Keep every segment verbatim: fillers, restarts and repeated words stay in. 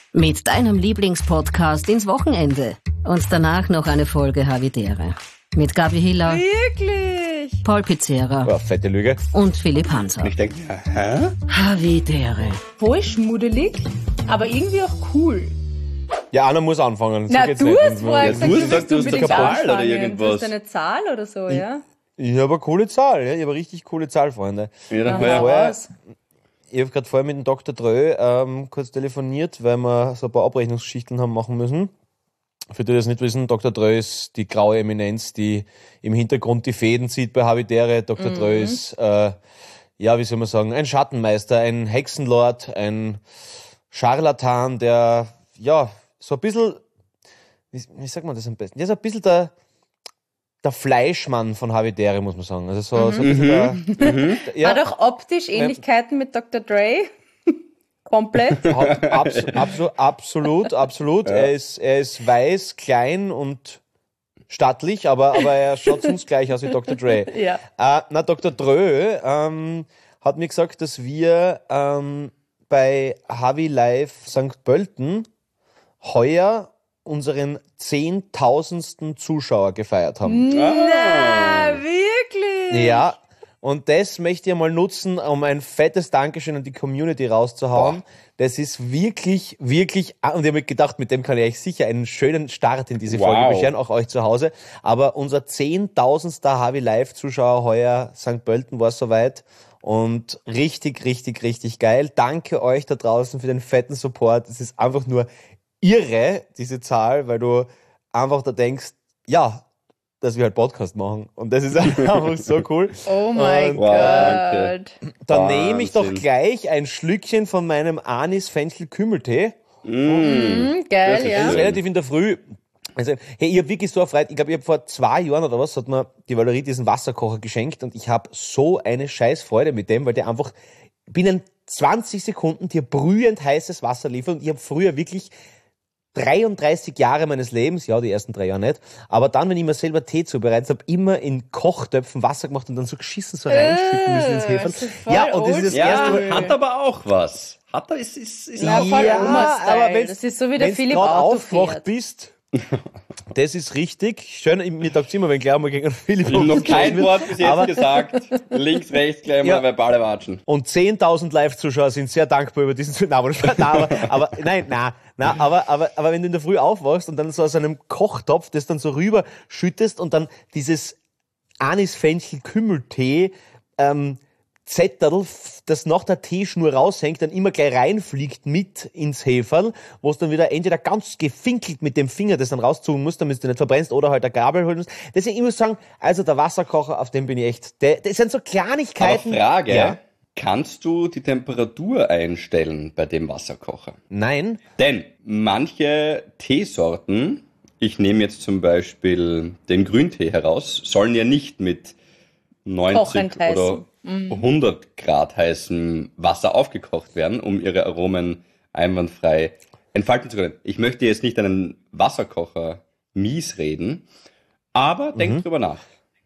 Mit deinem Lieblingspodcast ins Wochenende. Und danach noch eine Folge Havidere. Mit Gabi Hiller. Wirklich? Paul Pizzera. Oh, fette Lüge. Und Philipp Hanser. Ich denke, hä? Havidere. Voll schmuddelig, aber irgendwie auch cool. Ja, einer muss anfangen. So Na, geht's du nicht. hast vorher Ja, gesagt, du du hast willst gesagt, du hast unbedingt eine Zahl oder anfangen. irgendwas. Du hast eine Zahl oder so, ja? Ich habe eine coole Zahl, ja. Ich habe eine richtig coole Zahl, Freunde. Ja, dann Aha. hör Vorher, Was? ich habe gerade vorher mit dem Doktor Drö ähm, kurz telefoniert, weil wir so ein paar Abrechnungsgeschichten haben machen müssen. Für die, die das nicht wissen, Doktor Drö ist die graue Eminenz, die im Hintergrund die Fäden zieht bei Havidere. Doktor Mhm. Drö ist, äh, ja, wie soll man sagen, ein Schattenmeister, ein Hexenlord, ein Scharlatan, der, ja, so ein bisschen, wie, wie sagt man das am besten? Der ist ein bisschen der, der Fleischmann von Havidere, muss man sagen. Also so, so ein bisschen der, der, ja, Hat auch optisch Ähnlichkeiten mit Doktor Dre? Komplett? Hat, abs, abso, absolut, absolut. Ja. Er ist, er ist weiß, klein und stattlich, aber, aber er schaut uns gleich aus wie Doktor Dre. Ja. Äh, na, Doktor Drö ähm, hat mir gesagt, dass wir ähm, bei Havi Live Sankt Pölten heuer unseren zehntausendsten Zuschauer gefeiert haben. Na, wirklich? Ja, und das möchte ich mal nutzen, um ein fettes Dankeschön an die Community rauszuhauen. Boah. Das ist wirklich, wirklich, und ich habe mir gedacht, mit dem kann ich euch sicher einen schönen Start in diese Wow. Folge bescheren, auch euch zu Hause. Aber unser zehntausendster Havi Live-Zuschauer heuer, Sankt Pölten, war soweit. Und richtig, richtig, richtig geil. Danke euch da draußen für den fetten Support. Es ist einfach nur irre, diese Zahl, weil du einfach da denkst, ja, dass wir halt Podcast machen. Und das ist einfach so cool. Oh mein Und, Wow, danke. Gott. Dann Wahnsinn. nehme ich doch gleich ein Schlückchen von meinem Anis-Fenchel-Kümmeltee. Mhm, geil, Das ist ja. Das ist schön. relativ in der Früh. Also, hey, ich habe wirklich so erfreut. Ich glaube, ich habe vor zwei Jahren oder was, hat mir die Valerie diesen Wasserkocher geschenkt und ich habe so eine Scheißfreude mit dem, weil der einfach binnen zwanzig Sekunden dir brühend heißes Wasser liefert. Und ich habe früher wirklich dreiunddreißig Jahre meines Lebens, ja, die ersten drei Jahre nicht, aber dann, wenn ich mir selber Tee zubereitet habe, immer in Kochtöpfen Wasser gemacht und dann so geschissen so reinschütten müssen ins Heferl. das ist voll Ja, und das ist das Ja, erste Mal. hat aber auch was. Hat er, ist, ist, ist Ja, auch voll Ja, Oma-Style. aber wenn's- Das ist so wie der Wenn Philipp du gerade Auto aufgewacht fährt. bist, das ist richtig. Schön, mir taugt immer, wenn gleich mal gegen Philipp noch kein wird. Wort bis jetzt Aber- gesagt. Links, rechts, gleich mal Ja. verbale Watschen. Und zehntausend Live-Zuschauer sind sehr dankbar über diesen nein, aber, nein, aber, aber nein, nein, nein, aber, aber, aber wenn du in der Früh aufwachst und dann so aus einem Kochtopf das dann so rüber schüttest und dann dieses Anis-Fenchel-Kümmeltee ähm, Zettel, das nach der Teeschnur raushängt, dann immer gleich reinfliegt mit ins Heferl, wo es dann wieder entweder ganz gefinkelt mit dem Finger das dann rauszogen musst, damit du nicht verbrennst, oder halt eine Gabel holen musst. Deswegen, ich muss sagen, also der Wasserkocher, auf dem bin ich echt, der, das sind so Aber Kleinigkeiten. Frage, Ja. kannst du die Temperatur einstellen bei dem Wasserkocher? Nein. Denn manche Teesorten, ich nehme jetzt zum Beispiel den Grüntee heraus, sollen ja nicht mit neunzig Kochend heißen. oder hundert Grad heißem Wasser aufgekocht werden, um ihre Aromen einwandfrei entfalten zu können. Ich möchte jetzt nicht einen Wasserkocher mies reden, aber denk drüber nach.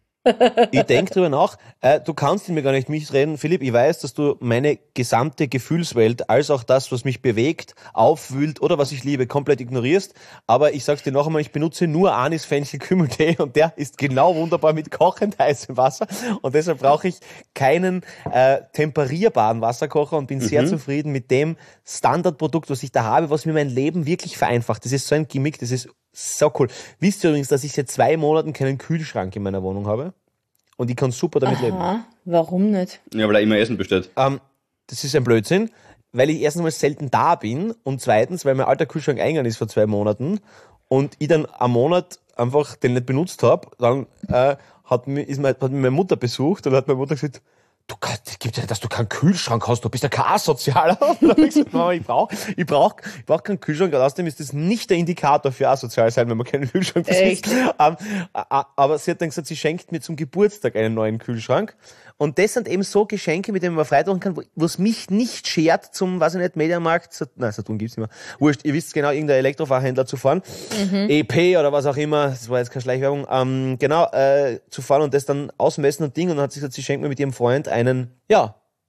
Ich denke drüber nach. Äh, du kannst ihn mir gar nicht mitreden, Philipp. Ich weiß, dass du meine gesamte Gefühlswelt, als auch das, was mich bewegt, aufwühlt oder was ich liebe, komplett ignorierst. Aber ich sag's dir noch einmal, ich benutze nur Anis-Fenchel-Kümmeltee und der ist genau wunderbar mit kochend heißem Wasser. Und deshalb brauche ich keinen äh, temperierbaren Wasserkocher und bin sehr zufrieden mit dem Standardprodukt, was ich da habe, was mir mein Leben wirklich vereinfacht. Das ist so ein Gimmick, das ist so cool. Wisst ihr übrigens, dass ich seit zwei Monaten keinen Kühlschrank in meiner Wohnung habe? Und ich kann super damit leben. Aha, warum nicht? Ja, weil er immer Essen bestellt. Ähm, das ist ein Blödsinn, weil ich erstens mal selten da bin und zweitens, weil mein alter Kühlschrank eingegangen ist vor zwei Monaten und ich dann am Monat einfach den nicht benutzt habe, dann äh, hat, mich, ist mein, hat mich meine Mutter besucht und hat meine Mutter gesagt, du kannst, gibt ja, dass du keinen Kühlschrank hast, du bist ja kein Asozialer. Und dann hab ich gesagt, Mama, ich brauche ich brauch, ich brauch keinen Kühlschrank, außerdem ist das nicht der Indikator für asozial sein, wenn man keinen Kühlschrank besitzt. Ähm, aber sie hat dann gesagt, sie schenkt mir zum Geburtstag einen neuen Kühlschrank. Und das sind eben so Geschenke, mit denen man Freude machen kann, wo es mich nicht schert, zum, weiß ich nicht, Mediamarkt, Sat- nein, Saturn gibt's nicht mehr. Wurscht, ihr wisst genau, irgendein Elektrofachhändler zu fahren, E P oder was auch immer, das war jetzt keine Schleichwerbung, ähm, genau, äh, zu fahren und das dann ausmessen und Ding. Und dann hat sie gesagt, sie schenkt mir mit ihrem Freund einen, ja,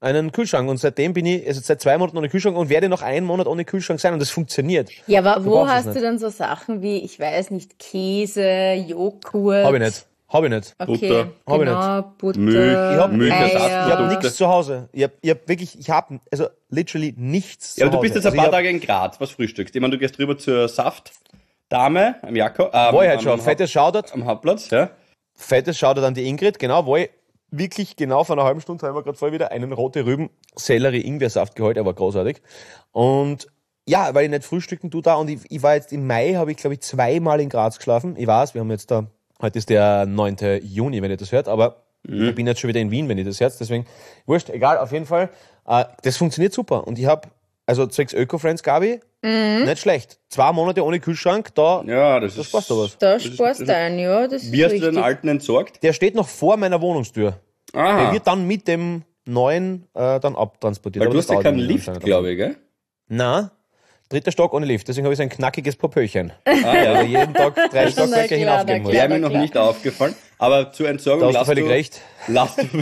einen Kühlschrank und seitdem bin ich, also seit zwei Monaten ohne Kühlschrank und werde noch einen Monat ohne Kühlschrank sein und das funktioniert. Ja, aber Du wo brauchst es hast nicht. du dann so Sachen wie, ich weiß nicht, Käse, Joghurt? Hab ich nicht. Hab ich nicht. Okay, Butter. Hab ich genau, Butter, Milch. Ich hab Milch, Eier. Ich habe Ersatzprodukte. nichts zu Hause. Ich habe ich hab wirklich, ich habe also literally nichts Ja, aber zu du bist Hause. jetzt ein paar also Tage in Graz. Was frühstückst? Ich meine, du gehst rüber zur Saftdame am Jakob. Ähm, War ich halt am, schon. am, Fettes Shoutout. am Hauptplatz, ja. Fettes Shoutout an die Ingrid. Genau, wo ich wirklich genau vor einer halben Stunde haben wir gerade voll wieder einen rote Rüben Sellerie Ingwersaft geholt. Er war großartig. Und ja, weil ich nicht frühstücken tue da und ich, ich war jetzt im Mai, habe ich glaube ich zweimal in Graz geschlafen. Ich weiß, wir haben jetzt da, heute ist der neunte Juni, wenn ihr das hört, aber Mhm. ich bin jetzt schon wieder in Wien, wenn ihr das hört, deswegen wurscht, egal, auf jeden Fall. Äh, das funktioniert super und ich habe, also zwecks Öko-Friends, Gabi, nicht schlecht. Zwei Monate ohne Kühlschrank, da, Ja, das, das ist... passt aber. Da Das ist- sparst das du ist- ein, ja, das ist Wie hast du richtig. den alten entsorgt? Der steht noch vor meiner Wohnungstür. Der Aha, wird dann mit dem neuen äh, dann abtransportiert. weil Aber du das hast ja dauert keinen irgendwie Lift, anscheinend. glaube ich, gell? Na, dritter Stock ohne Lift. Deswegen habe ich so ein knackiges Popöchen. Ah, ja. Also jeden Tag drei Stockwerke Na klar, hinaufgehen na muss. klar. Wäre mir noch klar. nicht aufgefallen. Aber zur Entsorgung Da hast du lass völlig du, recht. lass du,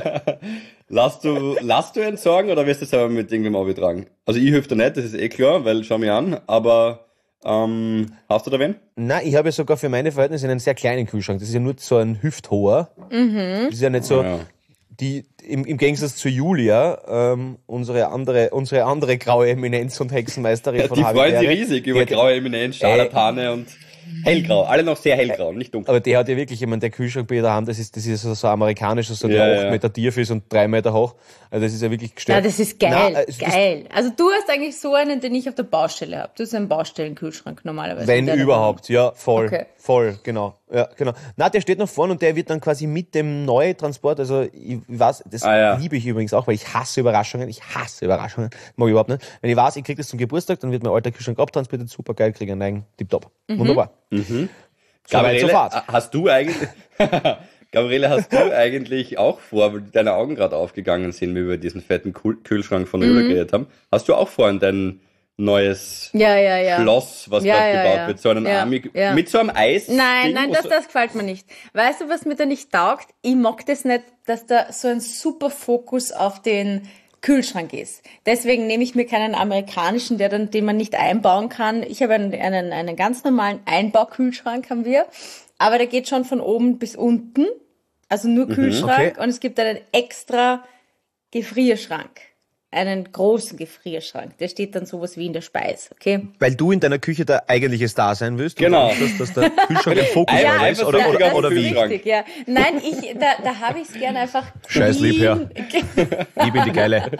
lass du, lass du entsorgen oder wirst du selber mit irgendwem abgetragen? Also ich helfe dir nicht, das ist eh klar, weil schau mich an, aber ähm, hast du da wen? Nein, ich habe ja sogar für meine Verhältnisse einen sehr kleinen Kühlschrank. Das ist ja nur so ein hüfthoher. Das ist ja nicht so, Ja. die, im, im Gegensatz zu Julia, ähm, unsere andere, unsere andere graue Eminenz und Hexenmeisterin Ja, von die freuen sich Habitäre. riesig über Die hat- graue Eminenz, Scharlatane und hellgrau. Alle noch sehr hellgrau, nicht dunkel. Aber der hat ja wirklich, ich meine, der Kühlschrank bei ihr daheim, das ist, das ist so, so amerikanisch, so Ja, der ja. acht Meter tief ist und drei Meter hoch. Also das ist ja wirklich gestört. Ja, das ist geil, Nein, also das- geil. Also du hast eigentlich so einen, den ich auf der Baustelle habe. Du hast einen Baustellenkühlschrank normalerweise. Wenn in deiner überhaupt, ja, voll, Okay. voll, genau, ja, genau. Na, der steht noch vorne und der wird dann quasi mit dem Neutransport, also ich weiß, das Ah, ja. liebe ich übrigens auch, weil ich hasse Überraschungen, ich hasse Überraschungen, mag ich überhaupt nicht. Wenn ich weiß, ich krieg das zum Geburtstag, dann wird mein alter Kühlschrank abtransportiert, super geil, kriege einen neuen, tipptopp, wunderbar. Soweit, so Gabriele, fahrt's. hast du eigentlich, Gabriele, hast du eigentlich auch vor, weil deine Augen gerade aufgegangen sind, wie wir über diesen fetten Kühl- Kühlschrank von Öl geredet haben, hast du auch vor, dein neues Ja, ja, ja. Schloss, was Ja, gerade ja, gebaut ja. wird, so einen Ja, Army, ja. mit so einem Eis? Nein, Ding, nein, wo das, so- das gefällt mir nicht. Weißt du, was mir da nicht taugt? Ich mag das nicht, dass da so ein super Fokus auf den Kühlschrank ist. Deswegen nehme ich mir keinen amerikanischen, der dann, den man nicht einbauen kann. Ich habe einen, einen, einen ganz normalen Einbaukühlschrank haben wir, aber der geht schon von oben bis unten, also nur Kühlschrank, Okay. und es gibt einen extra Gefrierschrank. Einen großen Gefrierschrank. Der steht dann sowas wie in der Speis, okay? Weil du in deiner Küche der eigentliche Star sein willst. Genau. Und dass, dass der Kühlschrank im Fokus Ja, weiter ist, einfach oder, so oder, auf oder den wie? Kühlschrank. Richtig, ja. Nein, ich, da, da habe ich es gerne einfach Scheiß Liebherr. clean. Ich bin die Geile.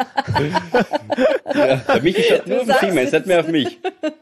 Der Michi schaut nur auf den sagst Siemens, nicht mehr auf mich.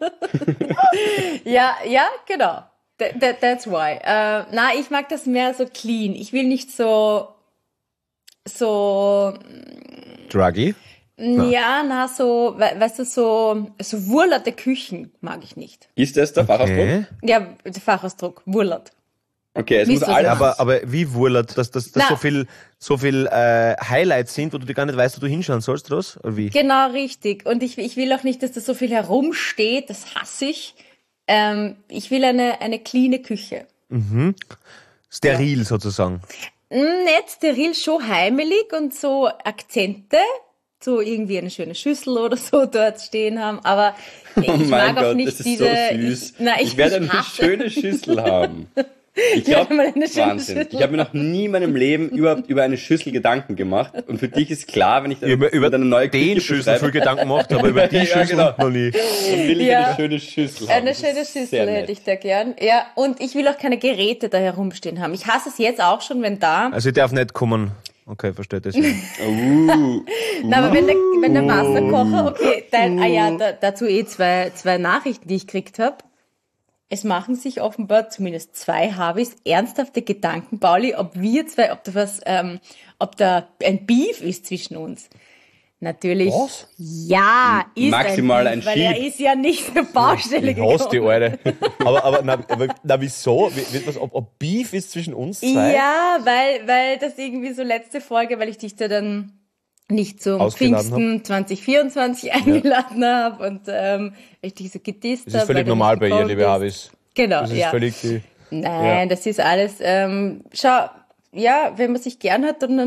Ja, ja, genau. That, that, that's why. Äh, na, ich mag das mehr so clean. Ich will nicht so, so, Druggy. ja, na, so, we, weißt du, so, so wurlerte Küchen mag ich nicht. Ist das der Fachausdruck? Okay. Ja, der Fachausdruck, wurlert. Okay, es Wie muss ist das alles... jetzt? Aber, aber wie wurlert, dass, dass, dass Na. so viel, so viel äh, Highlights sind, wo du dir gar nicht weißt, wo du hinschauen sollst, oder was? Oder wie? Genau, richtig. Und ich, ich will auch nicht, dass da so viel herumsteht, das hasse ich. Ähm, ich will eine, eine cleane Küche. Steril sozusagen. Nicht steril, schon heimelig und so Akzente, so irgendwie eine schöne Schüssel oder so dort stehen haben, aber ich Oh mein mag auch Gott, nicht das ist diese... so süß. Ich, na, ich, ich werde ich eine hasse- schöne Schüssel haben. Ich werde glaube, mal eine schöne Wahnsinn. Schüssel Ich habe mir noch nie in meinem Leben überhaupt über eine Schüssel Gedanken gemacht. Und für dich ist klar, wenn ich dann Über, über eine neue den Küche Schüssel beschreibe, viel Gedanken gemacht, aber über die Ja, Schüssel genau. noch nie. dann will ich Ja. eine schöne Schüssel haben. Eine Das schöne ist Schüssel sehr nett. hätte ich da gern. Ja, und ich will auch keine Geräte da herumstehen haben. Ich hasse es jetzt auch schon, wenn da... Also ich darf nicht kommen. Okay, verstehe das. Ja. Uh, Na, aber wenn der, wenn der Wasserkocher, okay, dann, ah ja, da, dazu eh zwei, zwei Nachrichten, die ich gekriegt habe. Es machen sich offenbar zumindest zwei Habis ernsthafte Gedanken, Pauli, ob wir zwei, ob da was, ähm, ob da ein Beef ist zwischen uns. Natürlich. Was? Ja, ist Maximal ein ein Beef, weil er Schieb. ist ja nicht zur Baustelle Ich hasse die gekommen. Alte. Aber, aber, na, aber na, wieso? Wie- Wird was, ob, ob Beef ist zwischen uns zwei? Ja, weil, weil das irgendwie so letzte Folge, weil ich dich da dann nicht zum Ausgeladen Pfingsten zwanzig vierundzwanzig eingeladen habe und ähm, ich dich so gedisst habe. Das ist völlig normal bei ihr, liebe Habis. Genau, Das ist ja. völlig die... Nein, das ist alles, ähm, schau, ja, wenn man sich gern hat, dann, dann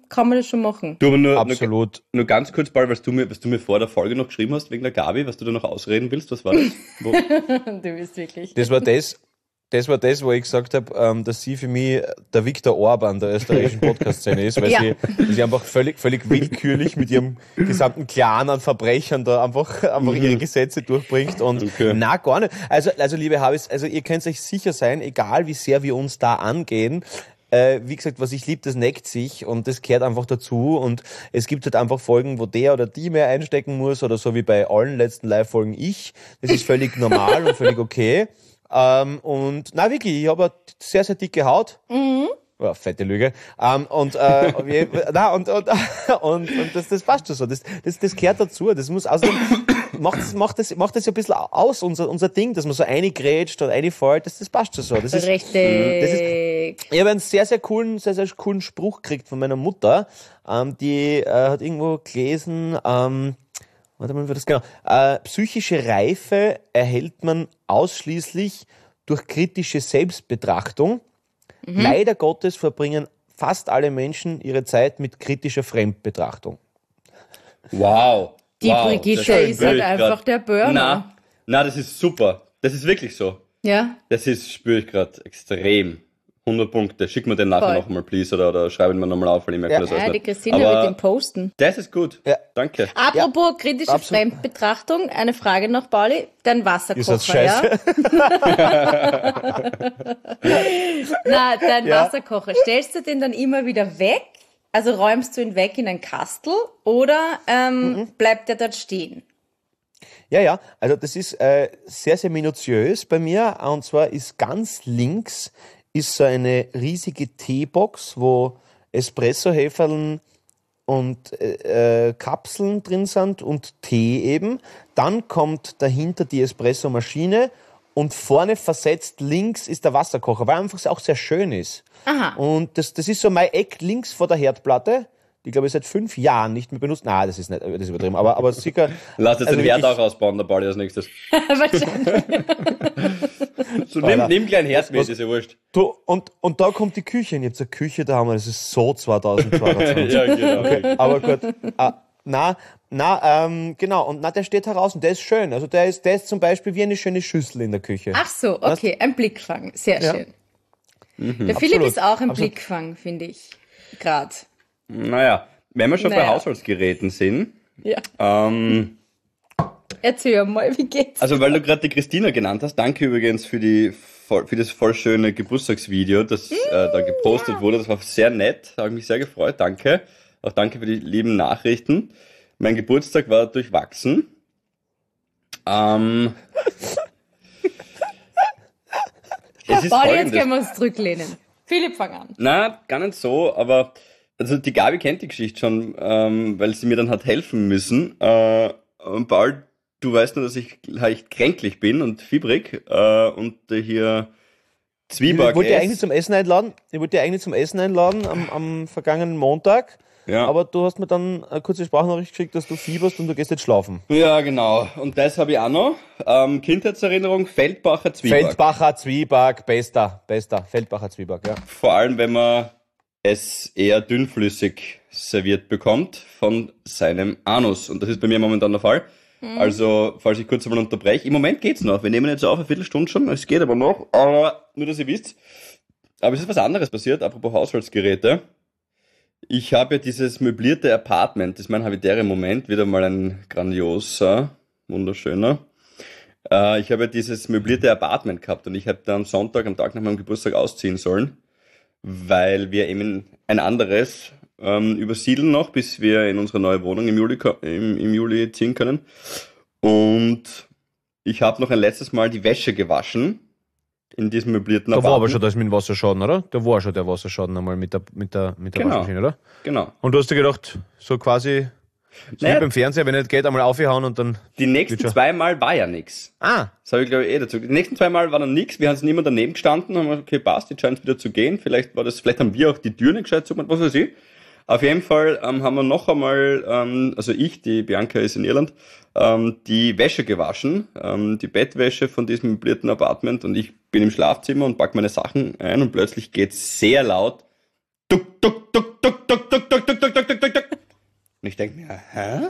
kann man das schon machen. Du, aber nur, Absolut. Nur, nur ganz kurz, Paul, was du, mir, was du mir vor der Folge noch geschrieben hast, wegen der Gabi, was du da noch ausreden willst, was war das? Wo? Du bist wirklich... Das war das, das war das, wo ich gesagt habe, ähm, dass sie für mich der Viktor Orban der österreichischen Podcast-Szene ist, weil Ja. sie, weil sie einfach völlig, völlig willkürlich mit ihrem gesamten Clan an Verbrechern da einfach, einfach ihre Gesetze durchbringt und Okay. na gar nicht. Also, also liebe Habis, also ihr könnt euch sicher sein, egal wie sehr wir uns da angehen, äh, wie gesagt, was ich liebe, das neckt sich und das gehört einfach dazu und es gibt halt einfach Folgen, wo der oder die mehr einstecken muss oder so wie bei allen letzten Live-Folgen ich. Das ist völlig normal und völlig okay. Ähm, und na wirklich, ich habe eine sehr, sehr dicke Haut. Mhm. Ja, fette Lüge. Ähm, und, äh, wie- na, und, und, und, und das, das passt schon so. Das, das, das gehört dazu. Das muss außerdem, macht das, macht das, macht das ja ein bisschen aus, unser, unser Ding, dass man so reingrätscht und reinfällt. Das, das passt schon so. Das ist, Richtig. das ist, ich habe einen sehr, sehr coolen, sehr, sehr coolen Spruch gekriegt von meiner Mutter. Ähm, die, äh, hat irgendwo gelesen, ähm, warte mal, wie war das genau? Äh, psychische Reife erhält man ausschließlich durch kritische Selbstbetrachtung. Mhm. Leider Gottes verbringen fast alle Menschen ihre Zeit mit kritischer Fremdbetrachtung. Wow. Die wow, Brigitte das ist spür halt ich einfach grad. der Burner. Na, na, das ist super. Das ist wirklich so. Ja. Das ist, spüre ich gerade extrem. hundert Punkte. Schick mir den nachher Voll. nochmal, please, oder, oder schreiben wir nochmal auf, weil ich merke Ja. das alles Ja, die nicht. Christina Aber wird den posten. das ist gut. Ja. Danke. Apropos kritische absolut. Fremdbetrachtung, eine Frage noch, Pauli. Dein Ist das Wasserkocher, ja? scheiße? Na, dein Ja. Wasserkocher, stellst du den dann immer wieder weg? Also räumst du ihn weg in ein Kastel oder ähm, Mhm. bleibt der dort stehen? Ja, ja, also das ist äh, sehr, sehr minutiös bei mir. Und zwar ist ganz links ist so eine riesige Teebox, wo Espresso-Heferln und äh, äh, Kapseln drin sind und Tee eben. Dann kommt dahinter die Espresso-Maschine und vorne versetzt links ist der Wasserkocher, weil einfach auch sehr schön ist. Aha. Und das, das ist so mein Eck links vor der Herdplatte. Die, glaube ich, seit fünf Jahren nicht mehr benutzt. Nein, das ist nicht, das ist übertrieben. Aber, aber sicher. Lass jetzt also den Herd wirklich- auch ausbauen, der Pauli als nächstes. Wahrscheinlich. So, nimm, Alter. nimm klein Herz mit, Was- ist ja wurscht. Du, und, und da kommt die Küche. Und ich hab so eine Küche da haben wir, das ist so zweitausendzweiundzwanzig. Ja, genau. Aber gut. Ah, na, na, ähm, genau. Und na, der steht heraus und der ist schön. Also der ist, der ist zum Beispiel wie eine schöne Schüssel in der Küche. Ach so, okay, ein Blickfang. Sehr Ja. schön. Der Philipp Absolut. ist auch ein Absolut. Blickfang, finde ich. Gerade. Naja, wenn wir schon bei Naja. Haushaltsgeräten sind, Ja. ähm, Erzähl mal, wie geht's? also weil du gerade die Christina genannt hast, danke übrigens für die voll- für das voll schöne Geburtstagsvideo, das äh, da gepostet wurde. Das war sehr nett, habe mich sehr gefreut, danke. Auch danke für die lieben Nachrichten. Mein Geburtstag war durchwachsen. Ähm, es ist Pauli, jetzt folgendes. können wir uns zurücklehnen. Philipp, fang an. Na, gar nicht so, aber also die Gabi kennt die Geschichte schon, ähm, weil sie mir dann hat helfen müssen. Äh, und Paul, du weißt nur, dass ich leicht kränklich bin und fiebrig äh, und äh, hier Ich Zwieback wollte dich esse. eigentlich zum Essen einladen. Ich wollte dich eigentlich zum Essen einladen am, am vergangenen Montag. Ja. Aber du hast mir dann eine kurze Sprachnachricht geschickt, dass du fieberst und du gehst jetzt schlafen. Ja, genau. Und das habe ich auch noch. Ähm, Kindheitserinnerung, Feldbacher Zwieback. Feldbacher Zwieback, bester, bester. Feldbacher Zwieback, ja. Vor allem, wenn man es eher dünnflüssig serviert bekommt von seinem Anus. Und das ist bei mir momentan der Fall. Also, falls ich kurz einmal unterbreche. Im Moment geht's noch. Wir nehmen jetzt auf, eine Viertelstunde schon. Es geht aber noch. Aber nur, dass ihr wisst. Aber es ist was anderes passiert, apropos Haushaltsgeräte. Ich habe ja dieses möblierte Apartment. Das ist mein habitärer Moment. Wieder mal ein grandioser, wunderschöner. Äh, ich habe ja dieses möblierte Apartment gehabt und ich habe da am Sonntag, am Tag nach meinem Geburtstag ausziehen sollen, weil wir eben ein anderes ähm, übersiedeln noch, bis wir in unsere neue Wohnung im Juli, ko- im, im Juli ziehen können. Und ich habe noch ein letztes Mal die Wäsche gewaschen in diesem möblierten Da war aber Apartment. schon das mit dem Wasserschaden, oder? Da war schon der Wasserschaden einmal mit der, mit der, mit der Genau. Waschmaschine, oder? Genau. Und du hast dir gedacht, so quasi, so Naja. wie beim Fernseher, wenn nicht geht, einmal aufhauen und dann. Die nächsten Wird schon. zwei Mal war ja nix. Ah, Das habe ich, glaube ich, eh dazu. Die nächsten zwei Mal war dann nichts. Wir haben niemand daneben gestanden, haben gesagt, okay, passt, jetzt scheint es wieder zu gehen. Vielleicht war das, vielleicht haben wir auch die Tür nicht gescheit zugemacht, was weiß ich. Auf jeden Fall ähm, haben wir noch einmal, ähm, also ich, die Bianca ist in Irland, ähm, die Wäsche gewaschen, ähm, die Bettwäsche von diesem möblierten Apartment und ich bin im Schlafzimmer und pack meine Sachen ein und plötzlich geht's sehr laut duck, duck, duck, duck, duck, duck, duck, duck, duck, duck, duck, duck, duck. Und ich denke mir, hä?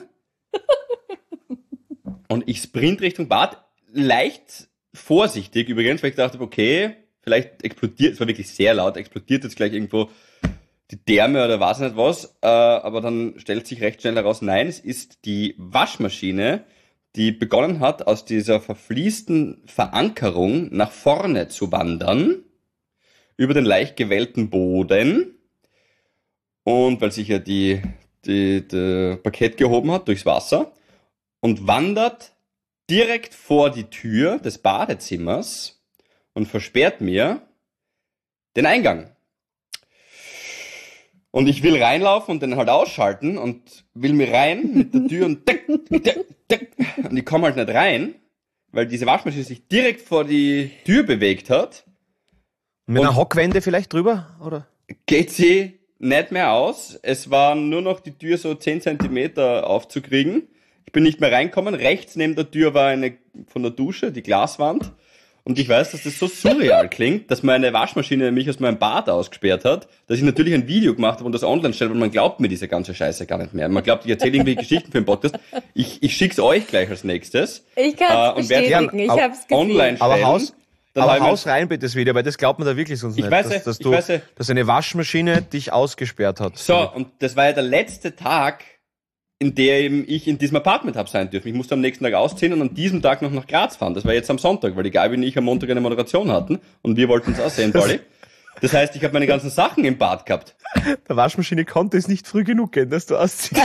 Und ich sprint Richtung Bad, leicht vorsichtig übrigens, weil ich dachte, okay, vielleicht explodiert, es war wirklich sehr laut, explodiert jetzt gleich irgendwo die Därme oder weiß nicht was, äh, aber dann stellt sich recht schnell heraus, nein, es ist die Waschmaschine, die begonnen hat, aus dieser verfließten Verankerung nach vorne zu wandern, über den leicht gewellten Boden, und weil sich ja die, die, die Parkett gehoben hat durchs Wasser, und wandert direkt vor die Tür des Badezimmers und versperrt mir den Eingang. Und ich will reinlaufen und den halt ausschalten und will mir rein mit der Tür und deck, deck, deck. Und ich komme halt nicht rein, weil diese Waschmaschine sich direkt vor die Tür bewegt hat. Mit einer Hockwende vielleicht drüber, oder? Geht sie nicht mehr aus. Es war nur noch die Tür so zehn Zentimeter aufzukriegen. Ich bin nicht mehr reinkommen. Rechts neben der Tür war eine von der Dusche, die Glaswand. Und ich weiß, dass das so surreal klingt, dass meine Waschmaschine mich aus meinem Bad ausgesperrt hat, dass ich natürlich ein Video gemacht habe und das online stelle, weil man glaubt mir diese ganze Scheiße gar nicht mehr. Man glaubt, ich erzähle irgendwie Geschichten für den Podcast. Ich, ich schick's euch gleich als nächstes. Ich kann es äh, bestätigen, ich habe es gesehen. Online stellen. Aber Haus, Dann aber ich Haus rein bitte das Video, weil das glaubt man da wirklich sonst Ich nicht. weiß dass, es, dass, ich du, weiß es. dass eine Waschmaschine dich ausgesperrt hat. So, und das war ja der letzte Tag, in dem ich in diesem Apartment habe sein dürfen. Ich musste am nächsten Tag ausziehen und an diesem Tag noch nach Graz fahren. Das war jetzt am Sonntag, weil die Gabi und ich am Montag eine Moderation hatten und wir wollten es auch sehen, Pauli. Das heißt, ich habe meine ganzen Sachen im Bad gehabt. Der Waschmaschine konnte es nicht früh genug gehen, dass du ausziehst.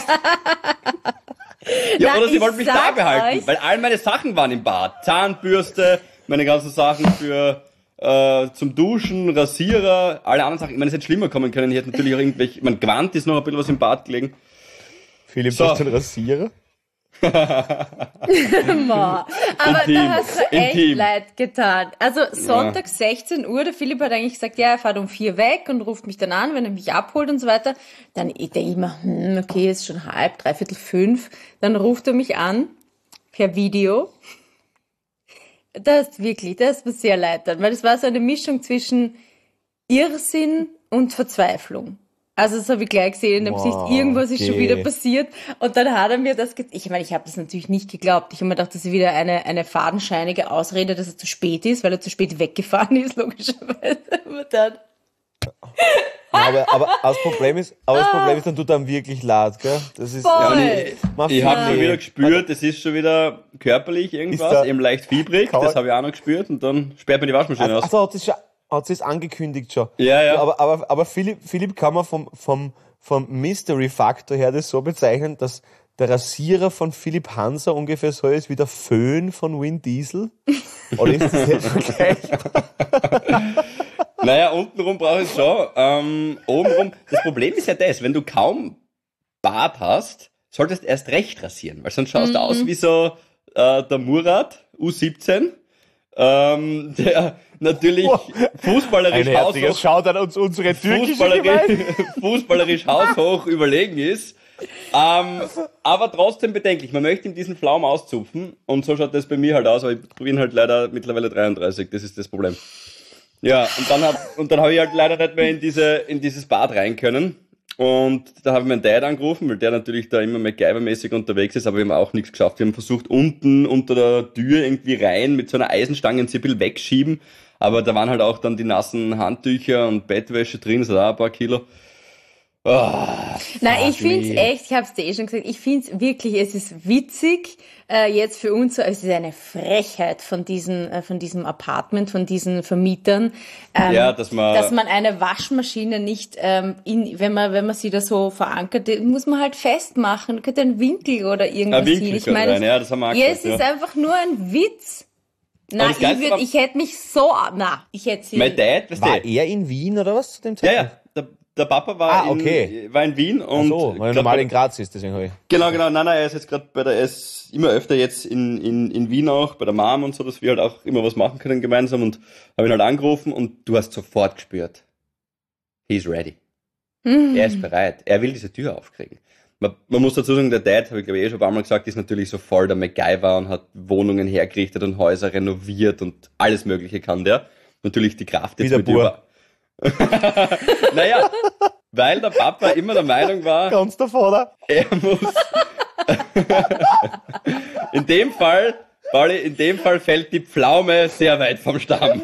Ja, Na, oder sie ich wollten mich da sag behalten, euch- weil all meine Sachen waren im Bad. Zahnbürste, meine ganzen Sachen für äh, zum Duschen, Rasierer, alle anderen Sachen. Ich meine, es hätte schlimmer kommen können. Ich hätte natürlich auch irgendwelche, mein Gewand ist noch ein bisschen was im Bad gelegen. Philipp, So. hast du einen Rasierer? Ma. Aber Intim, da hast du echt intim. leid getan. Also Sonntag sechzehn Uhr, der Philipp hat eigentlich gesagt, ja, er fährt um vier weg und ruft mich dann an, wenn er mich abholt und so weiter. Dann denke ich mir, hm, okay, ist schon halb, dreiviertel fünf. Dann ruft er mich an, per Video. Das ist wirklich, das ist mir sehr leid dann, weil das war so eine Mischung zwischen Irrsinn und Verzweiflung. Also das habe ich gleich gesehen in dem Wow, Gesicht, irgendwas ist schon okay. wieder passiert. Und dann hat er mir das, ge- ich meine, ich habe das natürlich nicht geglaubt. Ich habe mir gedacht, das ist wieder eine, eine fadenscheinige Ausrede, dass er zu spät ist, weil er zu spät weggefahren ist, logischerweise. Aber dann, Aber, aber das Problem ist, aber das Problem ist, dann tut einem wirklich leid, gell? Das ist, Voll. ja, Ich, macht ich habe weh. schon wieder gespürt, es ist schon wieder körperlich irgendwas, Ist da- eben leicht fiebrig, Kann- das habe ich auch noch gespürt und dann sperrt man die Waschmaschine aus. Also hat sie schon, hat sie es angekündigt schon. Ja, ja. Aber, aber, aber Philipp, Philipp kann man vom, vom, vom Mystery-Faktor her das so bezeichnen, dass der Rasierer von Philipp Hanser ungefähr so ist wie der Föhn von Vin Diesel. Oder ist das nicht vergleichbar? Naja, untenrum brauche ich schon. Ähm, obenrum, das Problem ist ja das, wenn du kaum Bart hast, solltest du erst recht rasieren, weil sonst schaust du aus wie so äh, der Murat, U siebzehn, ähm, der natürlich fußballerisch Ein herzliches haushoch, Schaut an uns unsere türkische fußballerisch, Gewalt. fußballerisch haushoch überlegen ist. Ähm, aber trotzdem bedenklich. Man möchte ihm diesen Pflaum auszupfen und so schaut das bei mir halt aus, aber ich bin halt leider mittlerweile dreiunddreißig, das ist das Problem. Ja, und dann hab, und dann habe ich halt leider nicht mehr in diese, in dieses Bad rein können. Und da habe ich meinen Dad angerufen, weil der natürlich da immer MacGyver-mäßig unterwegs ist, aber wir haben auch nichts geschafft. Wir haben versucht, unten unter der Tür irgendwie rein mit so einer Eisenstange ein bisschen wegschieben, aber da waren halt auch dann die nassen Handtücher und Bettwäsche drin, das hat auch ein paar Kilo. Oh, nein, ich fuck find's me. echt, ich hab's dir eh schon gesagt, ich find's wirklich, es ist witzig, äh, jetzt für uns, so, es ist eine Frechheit von diesen, äh, von diesem Apartment, von diesen Vermietern, ähm, Ja, dass man- dass man eine Waschmaschine nicht, ähm, in, wenn man, wenn man sie da so verankert, die muss man halt festmachen, könnte ein Winkel oder irgendwas Ein Winkel hin. Ich gehört meine, rein, ja, das haben wir auch ja, gesagt, es ist ja. einfach nur ein Witz. Na, das ich, Geilste würd, war- ich hätte mich so, na, ich hätte sie. Mein Dad, weißt War du? er in Wien oder was zu dem Ja, Zeitpunkt? ja, der, der Papa war, Ah, okay. in, war in Wien Ach und so, weil er glaub, normal in Graz ist, deswegen habe ich. Genau, genau. Nein, nein, er ist jetzt gerade bei der, er ist immer öfter jetzt in, in, in Wien auch, bei der Mom und so, dass wir halt auch immer was machen können gemeinsam und habe ihn halt angerufen und du hast sofort gespürt, he's ready. Mhm. Er ist bereit. Er will diese Tür aufkriegen. Man, man muss dazu sagen, der Dad, habe ich glaube ich eh schon ein paar Mal gesagt, ist natürlich so voll der MacGyver und hat Wohnungen hergerichtet und Häuser renoviert und alles Mögliche kann der. Natürlich die Kraft jetzt Wie der mit Bur. über... Naja, weil der Papa immer der Meinung war, Ganz davor, oder? er muss... in dem Fall, Pauli, in dem Fall fällt die Pflaume sehr weit vom Stamm.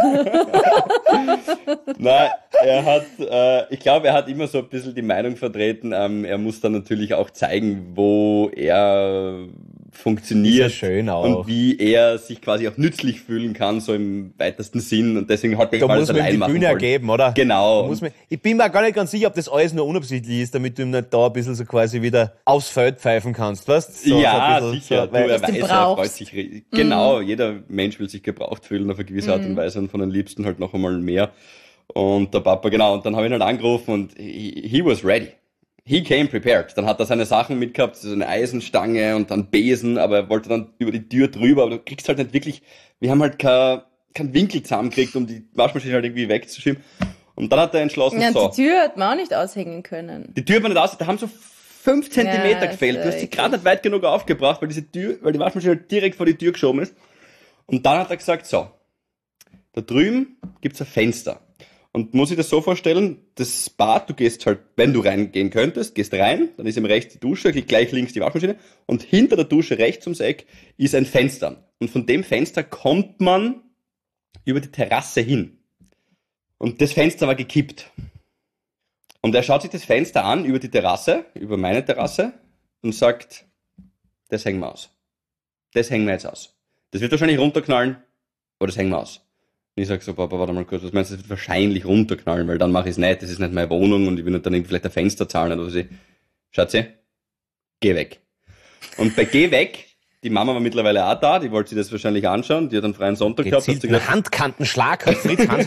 Nein, er hat, äh, ich glaube, er hat immer so ein bisschen die Meinung vertreten, ähm, er muss dann natürlich auch zeigen, wo er funktioniert Ist ja schön auch. und wie er sich quasi auch nützlich fühlen kann, so im weitesten Sinn, und deswegen hat er Da alles muss man ihm allein die machen Bühne wollen. ergeben, oder? Genau. Da muss man, ich bin mir gar nicht ganz sicher, ob das alles nur unabsichtlich ist, damit du ihm nicht da ein bisschen so quasi wieder aufs Feld pfeifen kannst, weißt du? So, ja, so ein bisschen, sicher. so, du, weil- er Dass du weiß, er brauchst. freut sich. re- Genau, jeder Mensch will sich gebraucht fühlen auf eine gewisse Art und Weise und von den Liebsten halt noch einmal mehr. Und der Papa, genau, und dann habe ich ihn halt angerufen und he, he was ready. He came prepared. Dann hat er seine Sachen mitgehabt, so eine Eisenstange und dann Besen, aber er wollte dann über die Tür drüber, aber du kriegst halt nicht wirklich, wir haben halt kein, kein Winkel zusammengekriegt, um die Waschmaschine halt irgendwie wegzuschieben. Und dann hat er entschlossen, Ja, so, die Tür hat man auch nicht aushängen können. die Tür war nicht aus, da haben so fünf Zentimeter Ja, gefehlt. Du hast sie ist gerade nicht weit genug aufgebracht, weil diese Tür, weil die Waschmaschine halt direkt vor die Tür geschoben ist. Und dann hat er gesagt, so, da drüben gibt's ein Fenster. Und muss ich das so vorstellen, das Bad, du gehst halt, wenn du reingehen könntest, gehst rein, dann ist im rechts die Dusche, gleich links die Waschmaschine und hinter der Dusche rechts ums Eck ist ein Fenster. Und von dem Fenster kommt man über die Terrasse hin. Und das Fenster war gekippt. Und er schaut sich das Fenster an über die Terrasse, über meine Terrasse und sagt, das hängen wir aus. Das hängen wir jetzt aus. Das wird wahrscheinlich runterknallen, aber das hängen wir aus. Und ich sag so, Papa, warte mal kurz, was meinst du, das wird wahrscheinlich runterknallen, weil dann mache ich es nicht, das ist nicht meine Wohnung und ich will nicht dann irgendwie vielleicht ein Fenster zahlen oder so. Schatzi, geh weg. Und bei Geh weg, die Mama war mittlerweile auch da, die wollte sich das wahrscheinlich anschauen, die hat einen freien Sonntag gehabt. Hat sie Gezielten gesagt, Handkantenschlag hat Fritz Hans.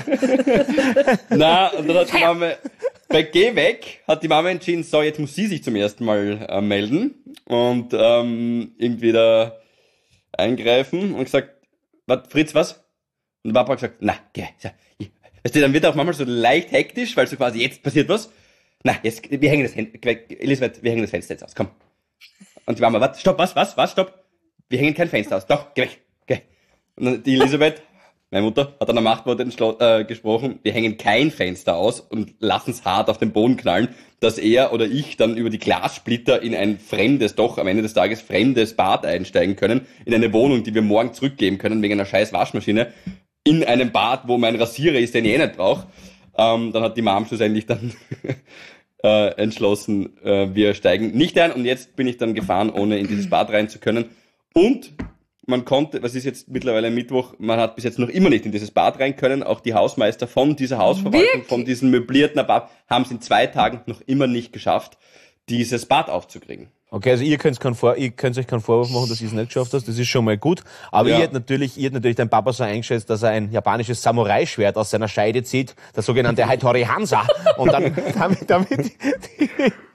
na, und dann hat die Mama, bei Geh weg, hat die Mama entschieden, so, jetzt muss sie sich zum ersten Mal äh, melden und ähm, irgendwie da eingreifen und gesagt, was, Fritz, was? Und der Papa hat gesagt, na, geh, ja, ich, weißt du, dann wird er auch manchmal so leicht hektisch, weil so quasi, jetzt passiert was. Na, jetzt, wir hängen das Fenster, Elisabeth, wir hängen das Fenster jetzt aus, komm. Und die Mama, was, stopp, was, was, was, stopp. Wir hängen kein Fenster aus, doch, geh weg, geh. Und dann die Elisabeth, meine Mutter, hat dann am Machtwort entschlo- äh, gesprochen, wir hängen kein Fenster aus und lassen es hart auf den Boden knallen, dass er oder ich dann über die Glassplitter in ein fremdes, doch am Ende des Tages fremdes Bad einsteigen können, in eine Wohnung, die wir morgen zurückgeben können, wegen einer scheiß Waschmaschine, in einem Bad, wo mein Rasierer ist, den ich eh nicht brauche. Ähm, dann hat die Mom schlussendlich dann äh, entschlossen, äh, wir steigen nicht ein und jetzt bin ich dann gefahren, ohne in dieses Bad rein zu können. Und man konnte, was ist jetzt mittlerweile Mittwoch, man hat bis jetzt noch immer nicht in dieses Bad rein können. Auch die Hausmeister von dieser Hausverwaltung, Wirklich? von diesem möblierten Bad, haben es in zwei Tagen noch immer nicht geschafft, dieses Bad aufzukriegen. Okay, also ihr könnt, keinen Vor- ihr könnt euch keinen Vorwurf machen, dass ihr es nicht geschafft habt, das ist schon mal gut. Aber Ja. ihr hättet natürlich, ihr hättet natürlich deinen Papa so eingeschätzt, dass er ein japanisches Samurai-Schwert aus seiner Scheide zieht, das sogenannte Haitori Hansa, und dann damit, damit die,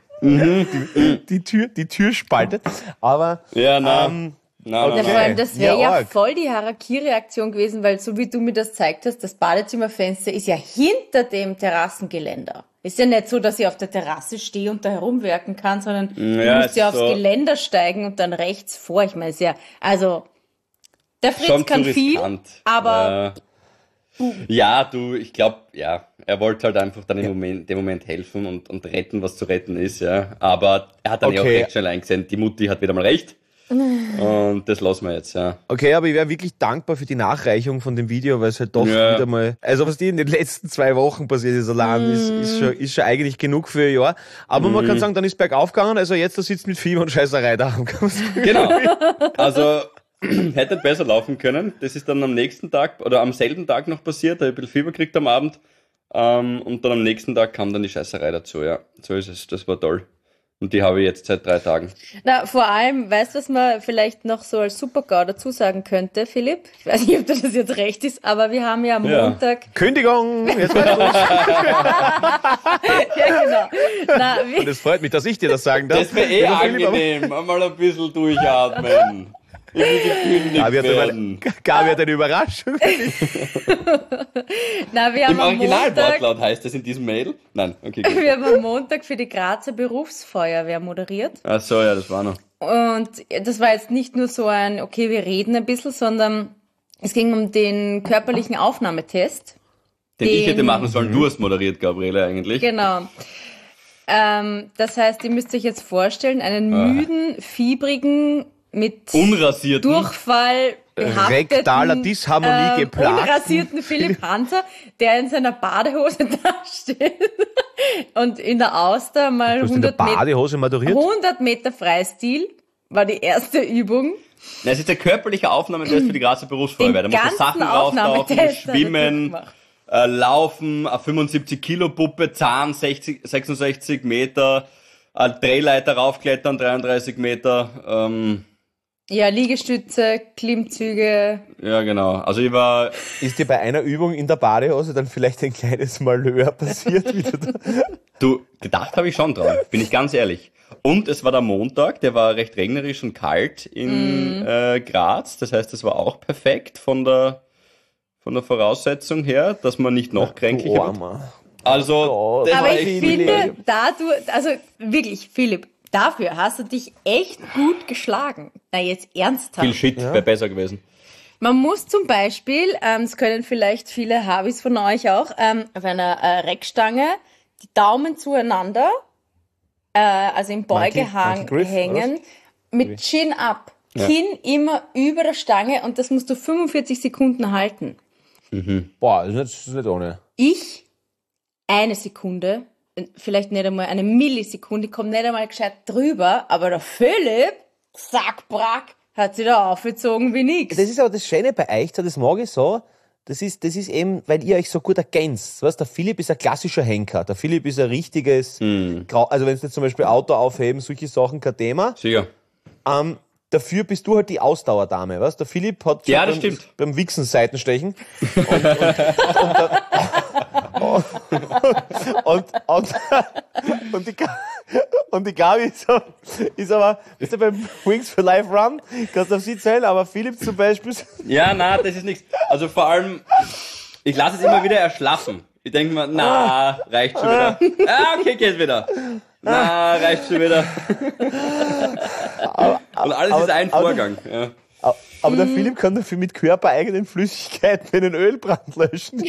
die, die, Tür, die Tür spaltet. Aber Ja, na, ähm, na, na, Ja, na. vor allem, das wäre Ja, ja, arg. voll die Harakiri-Aktion gewesen, weil so wie du mir das zeigt hast, das Badezimmerfenster ist ja hinter dem Terrassengeländer. Ist ja nicht so, dass ich auf der Terrasse stehe und da herumwerken kann, sondern du Ja, musst ja ist aufs so. Geländer steigen und dann rechts vor. Ich meine, ist ja, also, der Fritz Schon kann zu viel, riskant. aber Äh, ja, du, ich glaube, ja, er wollte halt einfach dann im Moment, dem Moment helfen und, und retten, was zu retten ist, ja. Aber er hat dann ja auch Okay. recht schnell eingesehen, die Mutti hat wieder mal recht. Und das lassen wir jetzt, ja. okay, aber ich wäre wirklich dankbar für die Nachreichung von dem Video, weil es halt doch Ja. wieder mal, also was die in den letzten zwei Wochen passiert ist allein, ist, ist, schon, ist schon eigentlich genug für ein Jahr. Aber man kann sagen, dann ist bergauf gegangen, also jetzt da sitzt mit Fieber und Scheißerei da. Genau. Also, hätte besser laufen können. Das ist dann am nächsten Tag oder am selben Tag noch passiert, da habe ich ein bisschen Fieber gekriegt am Abend. Ähm, und dann am nächsten Tag kam dann die Scheißerei dazu, ja. So ist es, das war toll. Und die habe ich jetzt seit drei Tagen. na, vor allem, weißt du, was man vielleicht noch so als Super-GAU dazu sagen könnte, Philipp? Ich weiß nicht, ob dir das jetzt recht ist, aber wir haben ja am Ja. Montag, Kündigung! Jetzt mal los. ja genau, na, wir, Das freut mich, dass ich dir das sagen darf. Das wäre eh Lieber Philipp, aber angenehm. Einmal ein bisschen durchatmen. Ich will gekündigt Gabi hat, werden. eine, Gabi hat eine Überraschung. na, wir haben Im am Montag, Originalwortlaut heißt das in diesem Mail? Nein, okay, gut. wir haben am Montag für die Grazer Berufsfeuerwehr moderiert. Ach so, ja, das war noch. Und das war jetzt nicht nur so ein, okay, wir reden ein bisschen, sondern es ging um den körperlichen Aufnahmetest. Den ich Den- hätte machen sollen, du hast moderiert, Gabriele, eigentlich. Genau. Ähm, das heißt, ihr müsst euch jetzt vorstellen, einen müden, fiebrigen, mit Unrasierten. Durchfall behafteten, rektaler Disharmonie ähm, geplagten unrasierten Philipp Hanser, der in seiner Badehose da steht und in der Auster mal Du hast in der hundert Meter, Badehose maturiert? hundert Meter Freistil war die erste Übung. Na, es ist der körperliche Aufnahmetest für die Grazer Berufsfeuerwehr. Da Den musst du Sachen ganzen rauftauchen, Aufnahmetest hat er schwimmen, durchgemacht. äh, laufen, eine fünfundsiebzig Kilo Puppe, Zahn sechzig, sechsundsechzig Meter, eine Drehleiter raufklettern, dreiunddreißig Meter. Ähm, Ja, Liegestütze, Klimmzüge. ja, genau. Also ich war... Ist dir bei einer Übung in der Badehose dann vielleicht ein kleines Malheur passiert? Wie du da Du, gedacht habe ich schon dran, bin ich ganz ehrlich. Und es war der Montag, der war recht regnerisch und kalt in äh, Graz. Das heißt, es war auch perfekt von der, von der Voraussetzung her, dass man nicht noch kränklicher wird. Armer. Also, das Aber war ich echt finde, da du, also wirklich, Philipp, dafür hast du dich echt gut geschlagen. Na, jetzt ernsthaft. viel Shit, wäre besser gewesen. Man muss zum Beispiel, ähm, das können vielleicht viele Habis von euch auch, ähm, auf einer äh, Reckstange die Daumen zueinander, äh, also im Monkey- Beugehang Monkey Griff, hängen, mit Chin up, Ja. Kinn immer über der Stange und das musst du fünfundvierzig Sekunden halten. Boah, das ist nicht, das ist nicht ohne. Ich eine Sekunde, vielleicht nicht einmal eine Millisekunde, kommt nicht einmal gescheit drüber, aber der Philipp, zack, brack, hat sich da aufgezogen wie nix. Das ist aber das Schöne bei euch, das mag ich so, das ist, das ist eben, weil ihr euch so gut ergänzt. Weißt, der Philipp ist ein klassischer Henker, der Philipp ist ein richtiges, Grau, also wenn es jetzt zum Beispiel Auto aufheben, solche Sachen, kein Thema. Sicher. Ähm, dafür bist du halt die Ausdauerdame, weißt? Der Philipp hat Ja, schon das beim, stimmt. beim Wichsen Seitenstechen. Und, und, und, und, und, und, die, Ga- und die Gabi ist, so, ist aber, weißt du, beim Wings for Life Run, kannst du auf sie zählen, aber Philipp zum Beispiel, Ja, na, das ist nichts. Also vor allem, ich lasse es immer wieder erschlaffen. Ich denke mir, na, reicht schon wieder. Ah, okay, geht wieder. Na, reicht schon wieder. Und alles aber- ist ein aber- Vorgang. Ja. aber der Philipp kann dafür mit körpereigenen Flüssigkeiten einen Ölbrand löschen.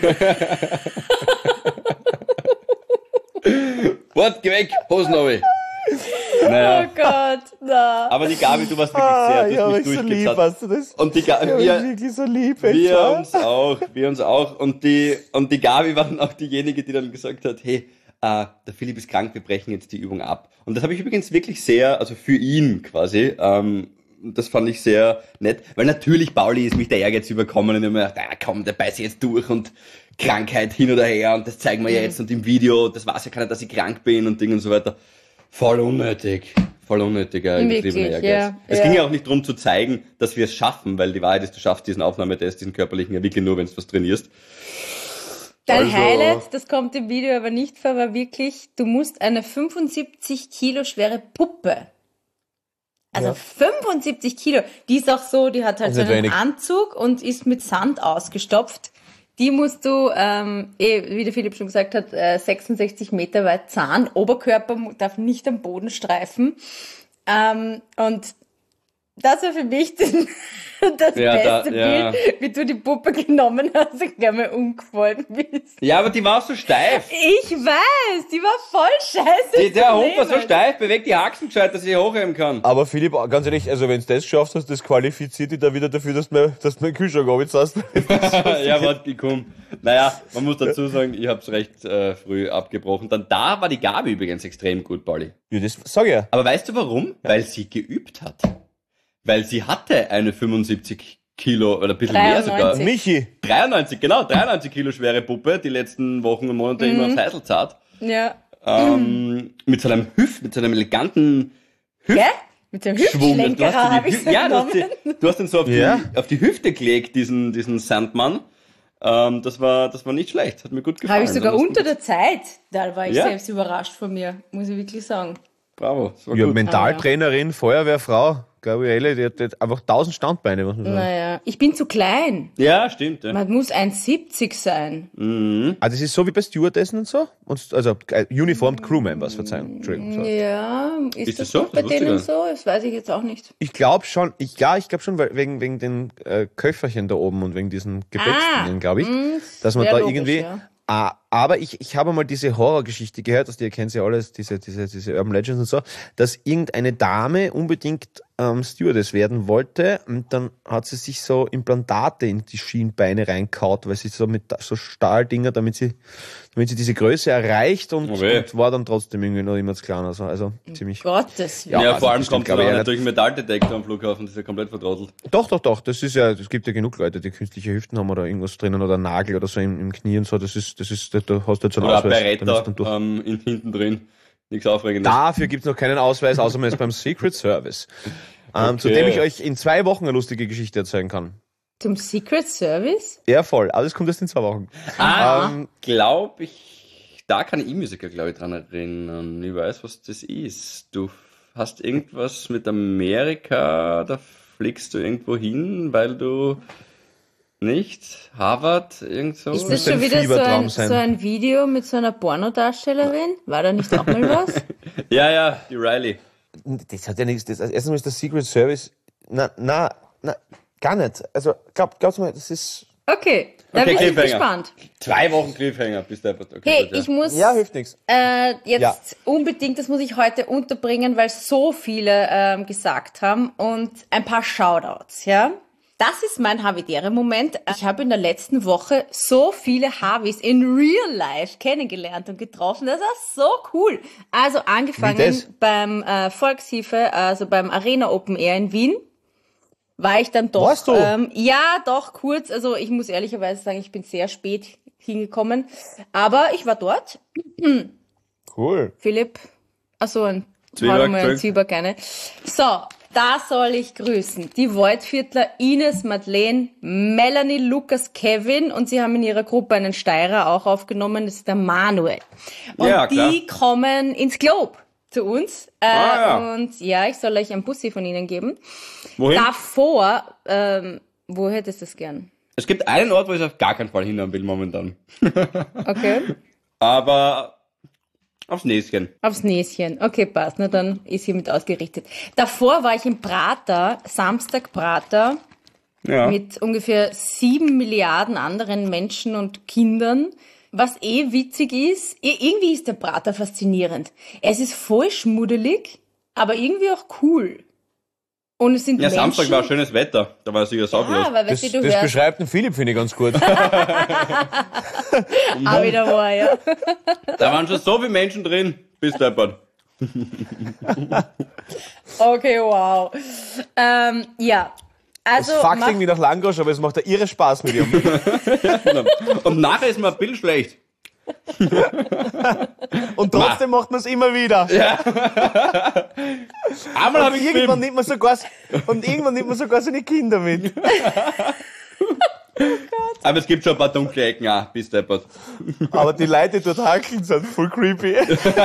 Wart, geh weg, Hosen runter. Oh Naja, Gott, na. aber die Gabi, du warst wirklich Ah, sehr, du ja, hast aber mich ich so lieb, durchgezahlt. hast du das? Und die Gabi, Ja, wir, ich wirklich so lieb, echt, wir wa? uns auch, wir uns auch. Und die, und die Gabi war dann auch diejenige, die dann gesagt hat, hey, äh, der Philipp ist krank, wir brechen jetzt die Übung ab. Und das habe ich übrigens wirklich sehr, also für ihn quasi, ähm, das fand ich sehr nett, weil natürlich, Pauli, ist mich der Ehrgeiz überkommen und ich habe mir gedacht, ah, komm, der beißt jetzt durch und Krankheit hin oder her und das zeigen wir ja jetzt und im Video, das weiß ja keiner, dass ich krank bin und Ding und so weiter. Voll unnötig. Voll unnötiger, übertriebener Wirklich, Ehrgeiz. ja, Es ja. ging ja auch nicht darum zu zeigen, dass wir es schaffen, weil die Wahrheit ist, du schaffst diesen Aufnahmetest, diesen körperlichen ja wirklich nur, wenn du was trainierst. Dein Also- Highlight, das kommt im Video aber nicht vor, war wirklich, du musst eine fünfundsiebzig Kilo schwere Puppe, also fünfundsiebzig Kilo, die ist auch so, die hat halt Das so ist einen wenig. Anzug und ist mit Sand ausgestopft. Die musst du, ähm, eh, wie der Philipp schon gesagt hat, äh, sechsundsechzig Meter weit Zahn, Oberkörper mu- darf nicht am Boden streifen. Ähm, und das war für mich den, das Ja, da- beste ja. Bild, wie du die Puppe genommen hast und gleich mal umgefallen bist. Ja, aber die war auch so steif. Ich weiß, die war voll scheiße. Die, der zu Hund war so nehmen. steif, bewegt die Haxen gescheit, dass ich hochheben kann. Aber Philipp, ganz ehrlich, also wenn du das schaffst, hast, das qualifiziert dich da wieder dafür, dass du dass du meinen Kühlschrank runterzahlst. Ja, warte, komm. Naja, man muss dazu sagen, ich hab's recht äh, früh abgebrochen. Dann da war die Gabi übrigens extrem gut, Pauli. Ja, das sag ich ja. Aber weißt du warum? Weil sie geübt hat. Weil sie hatte eine fünfundsiebzig Kilo oder ein bisschen mehr sogar. dreiundneunzig. Michi, dreiundneunzig, genau, dreiundneunzig Kilo schwere Puppe, die letzten Wochen und Monate immer aufs Heisel zart. Ja. Ähm, mit so einem Hüft, mit so einem eleganten Gell? Mit dem Schwung. Du Hüftschlenkerer hast, habe dir ich die, Hü- ja, du hast, genommen. die, du hast den so auf, Ja. die, auf die Hüfte gelegt, diesen, diesen Sandmann. Ähm, das war, das war nicht schlecht, hat mir gut gefallen. Habe ich sogar Dann hast du- unter der Zeit. Da war ich Ja. selbst überrascht von mir, muss ich wirklich sagen. Bravo, das war ja, gut. Mentaltrainerin, Feuerwehrfrau, Gabriele, die hat, die hat einfach tausend Standbeine, muss man sagen. Naja, ich bin zu klein. Ja, stimmt. Ja. Man muss eins siebzig sein. Ah, das ist so wie bei Stewardessen und so? Und, also äh, Uniformed Crewmembers, Verzeihung, Entschuldigung. So. Ja, ist, Ist das, das so? doch bei Das wusste ich denen gar so? Das weiß ich jetzt auch nicht. Ich glaube schon, ich, ja, ich glaube schon, weil wegen, wegen den äh, Köfferchen da oben und wegen diesen Gepäckstingen, Ah, glaube ich, mh, dass man wär da logisch, irgendwie ja. ah, aber ich, ich habe mal diese Horrorgeschichte gehört, dass die ihr kennt ja alles, diese, diese, diese Urban Legends und so, dass irgendeine Dame unbedingt ähm, Stewardess werden wollte und dann hat sie sich so Implantate in die Schienbeine reingehaut, weil sie so mit so Stahldinger, damit sie, damit sie diese Größe erreicht und, Okay. und war dann trotzdem irgendwie noch immer zu klein, also, also ziemlich. Gottes Ja, Willen. Ja, also vor allem das stimmt, kommt glaube da ich, ja natürlich ein Metalldetektor am Flughafen, das ist ja komplett vertrottelt. Doch, doch, doch, das ist ja, es gibt ja genug Leute, die künstliche Hüften haben oder irgendwas drinnen oder einen Nagel oder so im, im Knie und so, das ist, das ist, da hast du jetzt einen Oder ein Ausweis. da musst Beretta du dann durch. ähm, in, hinten drin. Nichts Aufregendes. Dafür gibt es noch keinen Ausweis, außer man ist beim Secret Service. Ähm, Okay. Zu dem ich euch in zwei Wochen eine lustige Geschichte erzählen kann. Zum Secret Service? Ja, voll. Alles kommt erst in zwei Wochen. Ah, Ähm, glaub ich, da kann ich mich sogar, glaube ich, dran erinnern. Ich weiß, was das ist. Du hast irgendwas mit Amerika, da fliegst du irgendwo hin, weil du nicht Harvard, irgend so. Ist das müsste schon ein wieder so Fiebertraum ein, sein. so ein Video mit so einer Pornodarstellerin? War da nicht auch mal was? Ja, ja, die Riley. Das hat ja nichts. Das, erstens mal ist der Secret Service. Na, na, na, gar nicht. Also, glaub, glaub's mal, das ist. Okay, da Okay, bin ich Cliffhanger. gespannt. Zwei Wochen Cliffhanger, bis der okay, Hey, gut, ja. ich muss Ja, hilft nichts. äh, jetzt Ja. unbedingt, das muss ich heute unterbringen, weil so viele ähm, gesagt haben und ein paar Shoutouts, ja. Das ist mein Havidere-Moment. Ich habe in der letzten Woche so viele Havis in real life kennengelernt und getroffen. Das war so cool. Also Wie angefangen das? beim äh, Volkshife, also beim Arena Open Air in Wien. War ich dann doch. Warst du? Ähm, ja, doch, kurz. Also ich muss ehrlicherweise sagen, ich bin sehr spät hingekommen. Aber ich war dort. Cool. Philipp, achso, ein Zwieback, hau mal ein Entschuldigung. Zwieback gerne. So, da soll ich grüßen. Die Waldviertler Ines, Madeleine, Melanie, Lukas, Kevin und sie haben in ihrer Gruppe einen Steirer auch aufgenommen, das ist der Manuel. Und Ja, klar. die kommen ins Globe zu uns. Äh, Ah, ja. Und ja, ich soll euch ein Bussi von ihnen geben. Wohin? Davor, ähm, wo hättest du es gern? Es gibt einen Ort, wo ich auf gar keinen Fall hinhauen will momentan. Okay. Aber aufs Näschen. Aufs Näschen. Okay, passt. Na, dann ist hiermit ausgerichtet. Davor war ich im Prater, Samstag Prater, Ja. mit ungefähr sieben Milliarden anderen Menschen und Kindern. Was eh witzig ist, i- irgendwie ist der Prater faszinierend. Es ist voll schmuddelig, aber irgendwie auch cool. Und es sind Ja, Menschen... Samstag war schönes Wetter. Da war es sicher sauber. Ja, weil Das, weißt du, du das hörst... beschreibt den Philipp, finde ich, ganz gut. Ah, wieder wahr, ja. Da waren schon so viele Menschen drin. Bis deppert. Okay, wow. Ähm, ja. Also, Es fuckt mach- irgendwie nach Langosch, aber es macht ja irre Spaß mit ihm. Und nachher ist mir ein Bild schlecht. Und trotzdem macht man es immer wieder. Einmal habe Und ich irgendwann gefilmt. nimmt man sogar, und irgendwann nimmt man sogar seine Kinder mit. Aber es gibt schon ein paar dunkle Ecken auch. Bis deppert. Aber die Leute, die dort hakeln, sind voll creepy.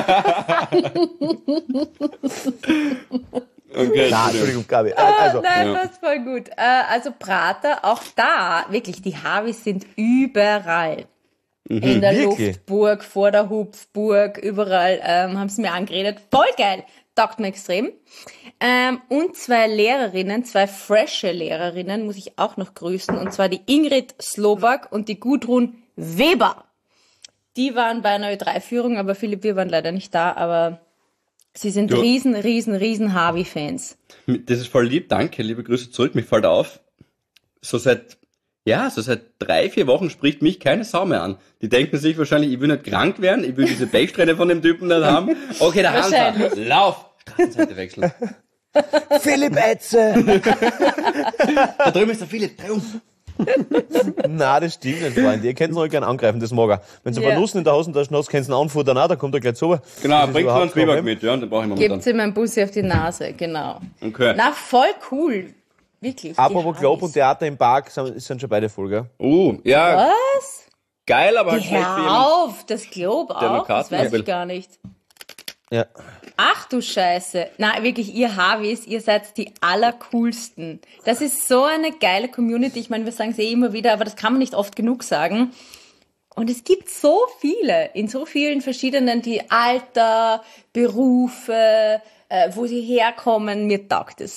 Okay, Na, Entschuldigung, Gabi. Also, Nein, ja. das ist voll gut. Äh, also Prater, auch da, wirklich, die Havis sind überall. In der Wirklich? Luftburg, vor der Hupfburg, überall ähm, haben sie mir angeredet. Voll geil, taugt mir extrem. Ähm, und zwei Lehrerinnen, zwei frische Lehrerinnen, muss ich auch noch grüßen. Und zwar die Ingrid Slobak und die Gudrun Weber. Die waren bei einer Ö drei Führung, aber Philipp, wir waren leider nicht da, aber sie sind Ja. riesen, riesen, riesen Harvey-Fans. Das ist voll lieb, danke, liebe Grüße zurück. Mich fällt auf, so seit, ja, so seit drei, vier Wochen spricht mich keine Sau mehr an. Die denken sich wahrscheinlich, ich will nicht krank werden, ich will diese Pechsträhne von dem Typen nicht haben. Okay, der Hansa, Wahrscheinlich. lauf! Straßenseite wechseln. Philipp Etze! Da drüben ist der Philipp, dreh um. Na, das stimmt nicht, Freunde. Ihr könnt ihn euch gerne angreifen, das mag er. Wenn ihr Ja. ein paar Nussen in der Hosentasche hast, könnt ihr ihn anfuttern, auch, dann kommt er gleich zu. Genau, Das ist bringt überhaupt man einen kein Zwieback Problem. mit, ja, den brauche ich momentan. Gebt ihm ein Bussi auf die Nase, genau. Okay. Na, voll cool. Wirklich. die Apropos Globe Harveys. und Theater im Park sind, sind schon beide voll, gell? Uh, ja, Was? geil, aber halt schlecht für Hör jemanden. auf, das Globe Der noch auch? Das Karten weiß will. ich gar nicht. Ja. Ach du Scheiße. Na, wirklich, ihr Harveys, ihr seid die allercoolsten. Das ist so eine geile Community. Ich meine, wir sagen es eh immer wieder, aber das kann man nicht oft genug sagen. Und es gibt so viele, in so vielen verschiedenen, die Alter, Berufe, äh, wo sie herkommen. Mir taugt es.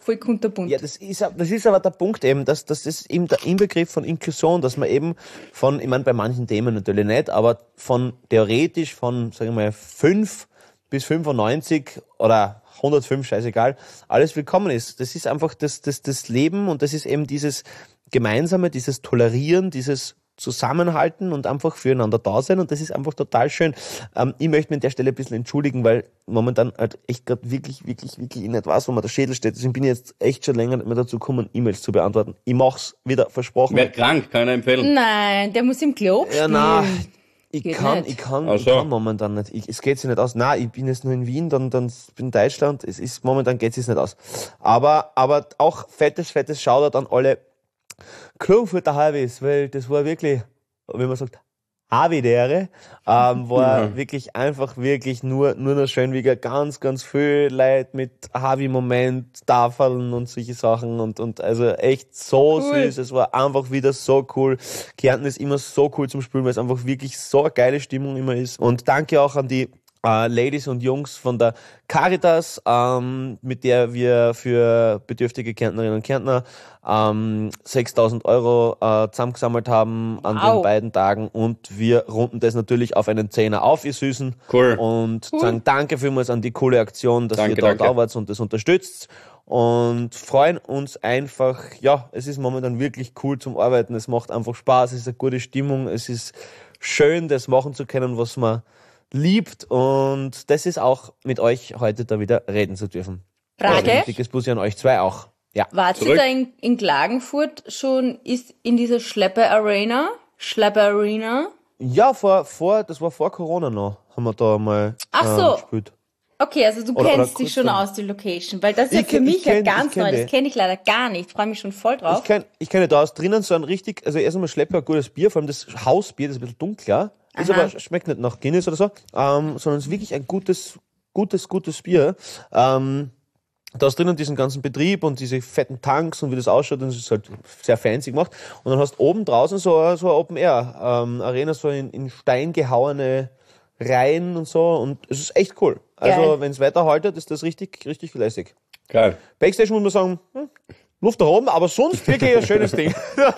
voll kunterbunt. Ja, das ist, das ist aber der Punkt eben, dass, dass das eben der Inbegriff von Inklusion, dass man eben von, ich meine, bei manchen Themen natürlich nicht, aber von theoretisch von, sagen wir mal, fünf bis fünfundneunzig oder hundertfünf, scheißegal, alles willkommen ist. Das ist einfach das, das, das Leben und das ist eben dieses Gemeinsame, dieses Tolerieren, dieses Zusammenhalten und einfach füreinander da sein und das ist einfach total schön. Ähm, ich möchte mich an der Stelle ein bisschen entschuldigen, weil momentan halt echt gerade wirklich, wirklich, wirklich nicht weiß, wo mir der Schädel steht. Deswegen bin ich jetzt echt schon länger nicht mehr dazu gekommen, E-Mails zu beantworten. Ich mach's wieder, versprochen. Wer krank, kann ich empfehlen. Nein, der muss im Club Ja, spielen. nein. Ich Geht kann, nicht. ich kann, Ach ich so. kann momentan nicht. Ich, es geht sich nicht aus. Nein, ich bin jetzt nur in Wien, dann, dann bin in Deutschland. Es ist, momentan geht es nicht aus. Aber, aber auch fettes, fettes Shoutout an alle Klagenfurter Harvis, weil das war wirklich, wie man sagt, Havidere, ähm, war Ja. wirklich einfach wirklich nur, nur noch schön, wie ganz, ganz viel Leute mit Havi-Moment, Tafeln und solche Sachen und, und also echt so Cool. süß. Es war einfach wieder so cool. Kärnten ist immer so cool zum Spielen, weil es einfach wirklich so eine geile Stimmung immer ist. Und danke auch an die äh, Ladies und Jungs von der Caritas, ähm, mit der wir für bedürftige Kärntnerinnen und Kärntner ähm, sechstausend Euro äh, zusammengesammelt haben an Wow. den beiden Tagen und wir runden das natürlich auf einen Zehner auf, ihr Süßen. Cool. Und sagen danke vielmals an die coole Aktion, dass Danke, ihr da danke. da wart und das unterstützt und freuen uns einfach, ja, es ist momentan wirklich cool zum Arbeiten, es macht einfach Spaß, es ist eine gute Stimmung, es ist schön, das machen zu können, was man liebt und das ist auch mit euch heute da wieder reden zu dürfen. Also Frage, ein dickes Bussi an euch zwei auch. Ja. wart ihr Zurück. da in, in Klagenfurt schon, ist in dieser Schlepper Arena, Schlepper Arena? Ja, vor, vor, das war vor Corona noch, haben wir da mal Ach äh, so. gespielt. Okay, also du Oder- oder kennst dich kurz schon dann- aus, die Location, weil das ist ja Ich für kenn- mich ich kenn- ja ich ganz kenn neu, die. das kenne ich leider gar nicht, freue mich schon voll Ich drauf. kenn, ich kenne da aus drinnen so ein richtig, also erst einmal Schlepper, ein gutes Bier, vor allem das Hausbier, das ist ein bisschen dunkler, ist Aha. aber, schmeckt nicht nach Guinness oder so, ähm, sondern es ist wirklich ein gutes, gutes, gutes Bier. Ähm, da ist drinnen diesen ganzen Betrieb und diese fetten Tanks und wie das ausschaut, und es ist halt sehr fancy gemacht. Und dann hast du oben draußen so, eine- so eine Open-Air-Arena, so in, in Stein gehauene Reihen und so und es ist echt cool. Also Geil. wenn es weiterhaltet, ist das richtig, richtig lässig. Geil. Backstage muss man sagen, hm, Luft nach oben, aber sonst wirklich ein schönes Ding.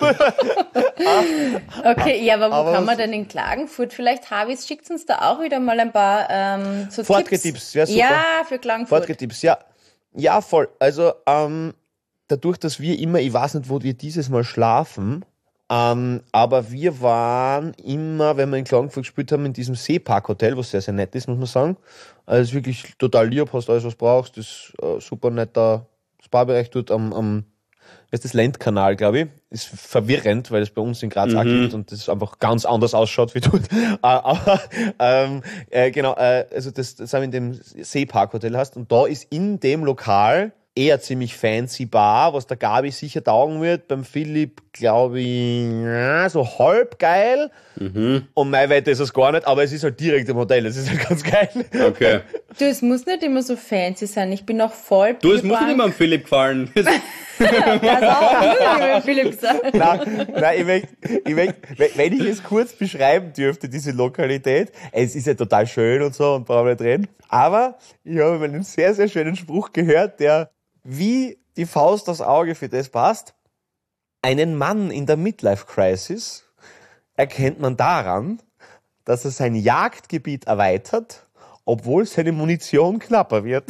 Okay, ja, aber wo Aber kann man was- denn in Klagenfurt? Vielleicht, Harvis, schickt uns da auch wieder mal ein paar ähm, so Fortgetipps, Tipps. wär super. Ja, für Klagenfurt. Fortgetipps, ja. Ja, voll. Also, ähm, dadurch, dass wir immer, ich weiß nicht, wo wir dieses Mal schlafen, ähm, aber wir waren immer, wenn wir in Klagenfurt gespielt haben, in diesem Seepark-Hotel, was sehr, sehr nett ist, muss man sagen. Also, es ist wirklich total lieb, hast alles, was du brauchst, ist äh, super netter Spa-Bereich dort am, am das ist das Lendkanal, glaube ich. Ist verwirrend, weil es bei uns in Graz auch gibt und das einfach ganz anders ausschaut wie dort. Äh, aber ähm, äh, genau, äh, also das, das haben wir in dem Seepark-Hotel hast und da ist in dem Lokal eher ziemlich fancy Bar, was der Gabi sicher taugen wird. Beim Philipp, glaube ich, ja, so halb geil. Und mein Wette ist es gar nicht, aber es ist halt direkt im Hotel. Das ist halt ganz geil. Okay. Du, es muss nicht immer so fancy sein. Ich bin auch voll. Du, es muss nicht immer am Philipp gefallen. Das auch. Muss nicht immer Philipp sein. Nein, nein, ich möchte, ich möchte, wenn ich es kurz beschreiben dürfte, diese Lokalität, es ist ja total schön und so und brauchen wir nicht reden, aber ich habe mal einen sehr, sehr schönen Spruch gehört, der wie die Faust aufs Auge für das passt. Einen Mann in der Midlife-Crisis erkennt man daran, dass er sein Jagdgebiet erweitert, obwohl seine Munition knapper wird.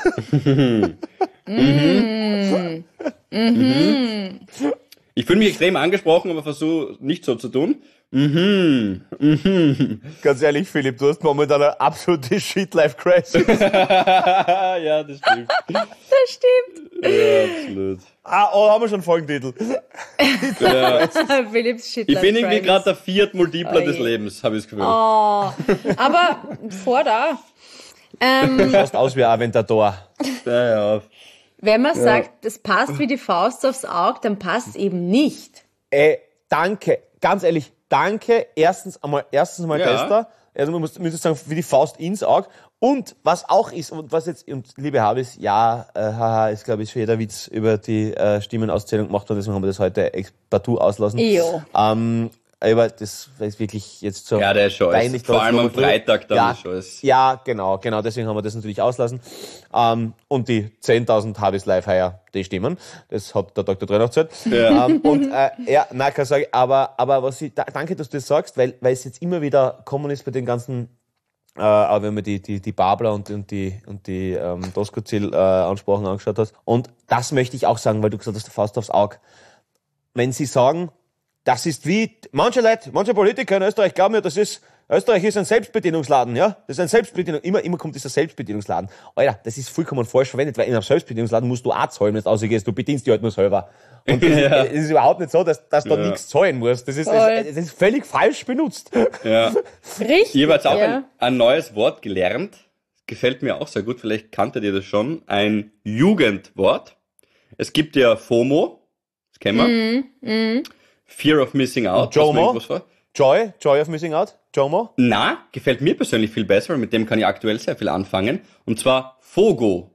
Ich fühle mich extrem angesprochen, aber versuche nicht so zu tun. Mhm. Mhm. Ganz ehrlich, Philipp, du hast momentan eine absolute Shit-Life-Crisis. Ja, das stimmt. Das stimmt. Ja, absolut. Ah, oh, haben wir schon einen Folgentitel. Ja. Philipps Shit. Ich bin irgendwie gerade der viert Multipler Oh je. des Lebens, habe ich das Gefühl. Oh, aber vor da. Ähm, Du schaust aus wie ein Aventador. Ja, ja. wenn man sagt, das passt wie die Faust aufs Auge, dann passt eben nicht. Ey, danke, ganz ehrlich, danke. Erstens einmal, erstens mal Ja. Tester. Also man muss, muss ich sagen, wie die Faust ins Auge. Und was auch ist, und was jetzt, und liebe Habis, ja, äh, haha, ist glaube ich schon jeder Witz über die äh, Stimmenauszählung gemacht und deswegen haben wir das heute ex- partout auslassen. Jo. Ähm, Aber das ist wirklich jetzt so. Ja, der ist schon peinlich. alles. Vor allem am Freitag dann ja, ist schon alles. Ja, genau, genau. Deswegen haben wir das natürlich auslassen. Ähm, und die zehntausend Habis Live Hire, die stimmen. Das hat der Doktor Drenach gesagt. Ja. Ähm, und, äh, ja, nein, keine Sorge. Aber, aber was ich, da, danke, dass du das sagst, weil, weil es jetzt immer wieder kommen ist bei den ganzen, äh, auch wenn man die, die, die Babler und, und die, und die, ähm, Doskozil, äh, Ansprachen angeschaut hast. Und das möchte ich auch sagen, weil du gesagt hast, Faust aufs Auge. Wenn sie sagen, das ist wie, manche Leute, manche Politiker in Österreich glauben ja, das ist, Österreich ist ein Selbstbedienungsladen, ja? Das ist ein Selbstbedienung, immer, immer kommt dieser Selbstbedienungsladen. Alter, das ist vollkommen falsch verwendet, weil in einem Selbstbedienungsladen musst du auch zahlen, wenn du rausgehst, du bedienst dich halt nur selber. Und das, ja. ist, das ist überhaupt nicht so, dass, dass da ja. nichts zahlen musst. Das ist, das, das ist völlig falsch benutzt. Ja. Richtig. Ich habe jetzt auch ja. ein, ein neues Wort gelernt. Gefällt mir auch sehr gut, vielleicht kanntet ihr das schon. Ein Jugendwort. Es gibt ja FOMO, das kennen wir. Mm, mm. Fear of Missing Out. JOMO? Joy? Joy of Missing Out? JOMO? Na, gefällt mir persönlich viel besser, mit dem kann ich aktuell sehr viel anfangen. Und zwar FOGO.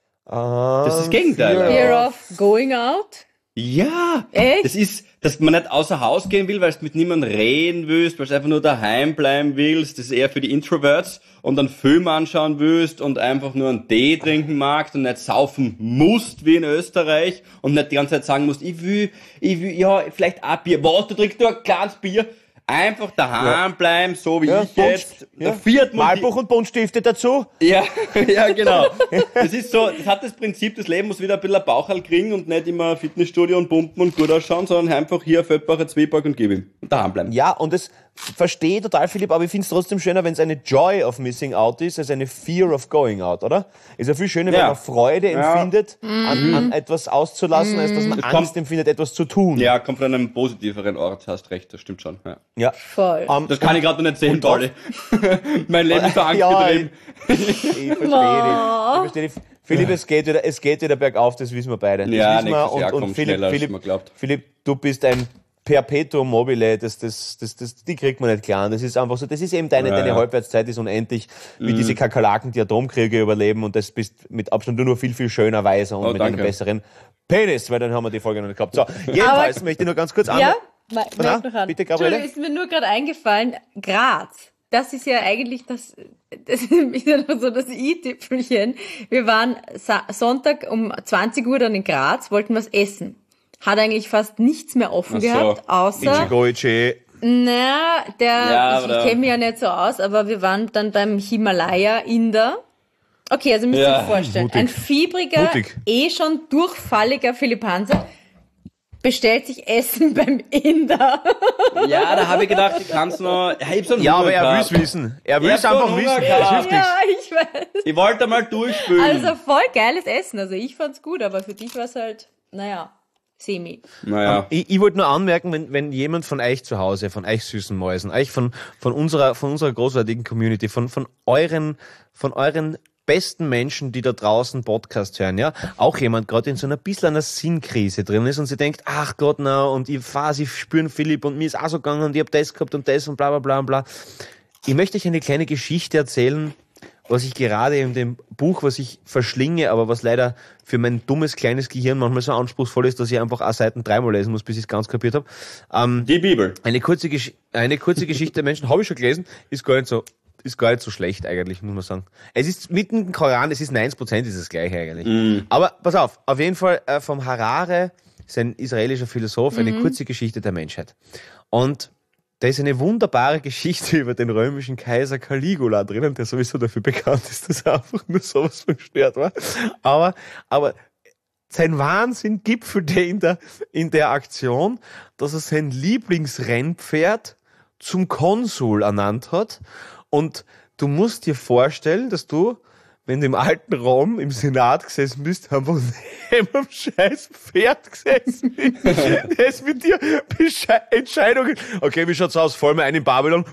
Ah, das ist das Gegenteil. Fear, Fear of Going Out? Ja, echt? Das ist, dass man nicht außer Haus gehen will, weil du mit niemandem reden willst, weil du einfach nur daheim bleiben willst. Das ist eher für die Introverts. Und dann Film anschauen willst und einfach nur einen Tee trinken magst und nicht saufen musst wie in Österreich und nicht die ganze Zeit sagen musst, ich will, ich will, ja, vielleicht ein Bier. Was, du trinkst nur ein kleines Bier? Einfach daheim ja. bleiben, so wie ja, ich Bund, jetzt. Ja. Malbuch und Buntstifte dazu. Ja, ja, genau. Das ist so, das hat das Prinzip, das Leben muss wieder ein bisschen ein Bauchhal kriegen und nicht immer Fitnessstudio und pumpen und gut ausschauen, sondern einfach hier Feldbacher Zwieback und gib ihm. Und daheim bleiben. Ja, und das verstehe ich total, Philipp, aber ich finde es trotzdem schöner, wenn es eine Joy of Missing Out ist, als eine Fear of Going Out, oder? Ist ja viel schöner, ja. wenn man Freude ja. empfindet, mhm. an, an etwas auszulassen, mhm. als dass man das Angst kommt, empfindet, etwas zu tun. Ja, kommt von einem positiveren Ort, hast recht, das stimmt schon. Ja, ja. Voll. Um, das kann ich gerade noch nicht sehen, Pauli. Mein Leben ist Angst ja, getrieben. Ich, ich verstehe dich. Ich verstehe dich. Philipp, es geht wieder, es geht wieder bergauf, das wissen wir beide. Das ja, wissen wir. Und, Jahr und kommt Philipp, schneller, Philipp, als man glaubt. Philipp, du bist ein Perpetuum mobile, das, das, das, das, die kriegt man nicht klar. Das ist einfach so, das ist eben deine, ja, deine ja. Halbwertszeit ist unendlich, wie mhm. diese Kakerlaken, die Atomkriege überleben und das bist mit Abstand nur viel, viel schöner, weiser und oh, mit danke. einem besseren Penis, weil dann haben wir die Folge noch nicht gehabt. So, jedenfalls Aber, möchte ich nur ganz kurz an. Ja, Ma- Na, noch an. Bitte, Gabriele. Ist mir nur gerade eingefallen, Graz. Das ist ja eigentlich das, das ist ja noch so das i-Tüpfelchen. Wir waren Sa- Sonntag um zwanzig Uhr dann in Graz, wollten was essen. Hat eigentlich fast nichts mehr offen so. gehabt, außer... Ichigo-Ichi. Na, der, ja, ich, ich kenne mich ja nicht so aus, aber wir waren dann beim Himalaya-Inder. Okay, also müsst ihr ja, euch vorstellen, mutig. Ein fiebriger, mutig. eh schon durchfalliger Philipp Hanser bestellt sich Essen beim Inder. Ja, da habe ich gedacht, ich kann's noch... Ich hab so ja, aber er will's wissen. Er will's einfach so wissen. Das hilft ja, nichts. Ich weiß. Ich wollte mal durchspülen. Also voll geiles Essen. Also ich fand's gut, aber für dich war's halt, naja, semi. Naja. Um, ich, ich wollte nur anmerken, wenn, wenn jemand von euch zu Hause, von euch süßen Mäusen, euch von, von unserer, von unserer großartigen Community, von, von euren, von euren besten Menschen, die da draußen Podcast hören, ja, auch jemand gerade in so einer bisschen einer Sinnkrise drin ist und sie denkt, ach Gott, na, und ich fahr, sie spüren Philipp und mir ist auch so gegangen und ich hab das gehabt und das und bla bla bla bla. Ich möchte euch eine kleine Geschichte erzählen, was ich gerade in dem Buch, was ich verschlinge, aber was leider für mein dummes, kleines Gehirn manchmal so anspruchsvoll ist, dass ich einfach auch Seiten dreimal lesen muss, bis ich es ganz kapiert habe. Ähm, Die Bibel. Eine kurze, Gesch- eine kurze Geschichte der Menschen, habe ich schon gelesen, ist gar nicht so ist gar nicht so schlecht eigentlich, muss man sagen. Es ist mitten im Koran, es ist neunzig Prozent ist das gleiche eigentlich. Mm. Aber pass auf, auf jeden Fall äh, vom Harare, ist ein israelischer Philosoph, eine mm. kurze Geschichte der Menschheit. Und da ist eine wunderbare Geschichte über den römischen Kaiser Caligula drinnen, der sowieso dafür bekannt ist, dass er einfach nur sowas von gestört war. Aber, aber sein Wahnsinn gipfelte in der, in der Aktion, dass er sein Lieblingsrennpferd zum Konsul ernannt hat. Und du musst dir vorstellen, dass du, wenn du im alten Rom im Senat gesessen bist, einfach neben einem scheiß Pferd gesessen bist. Der ist mit dir Besche- Entscheidungen. Okay, wie schaut's aus? Voll mal ein in Babylon.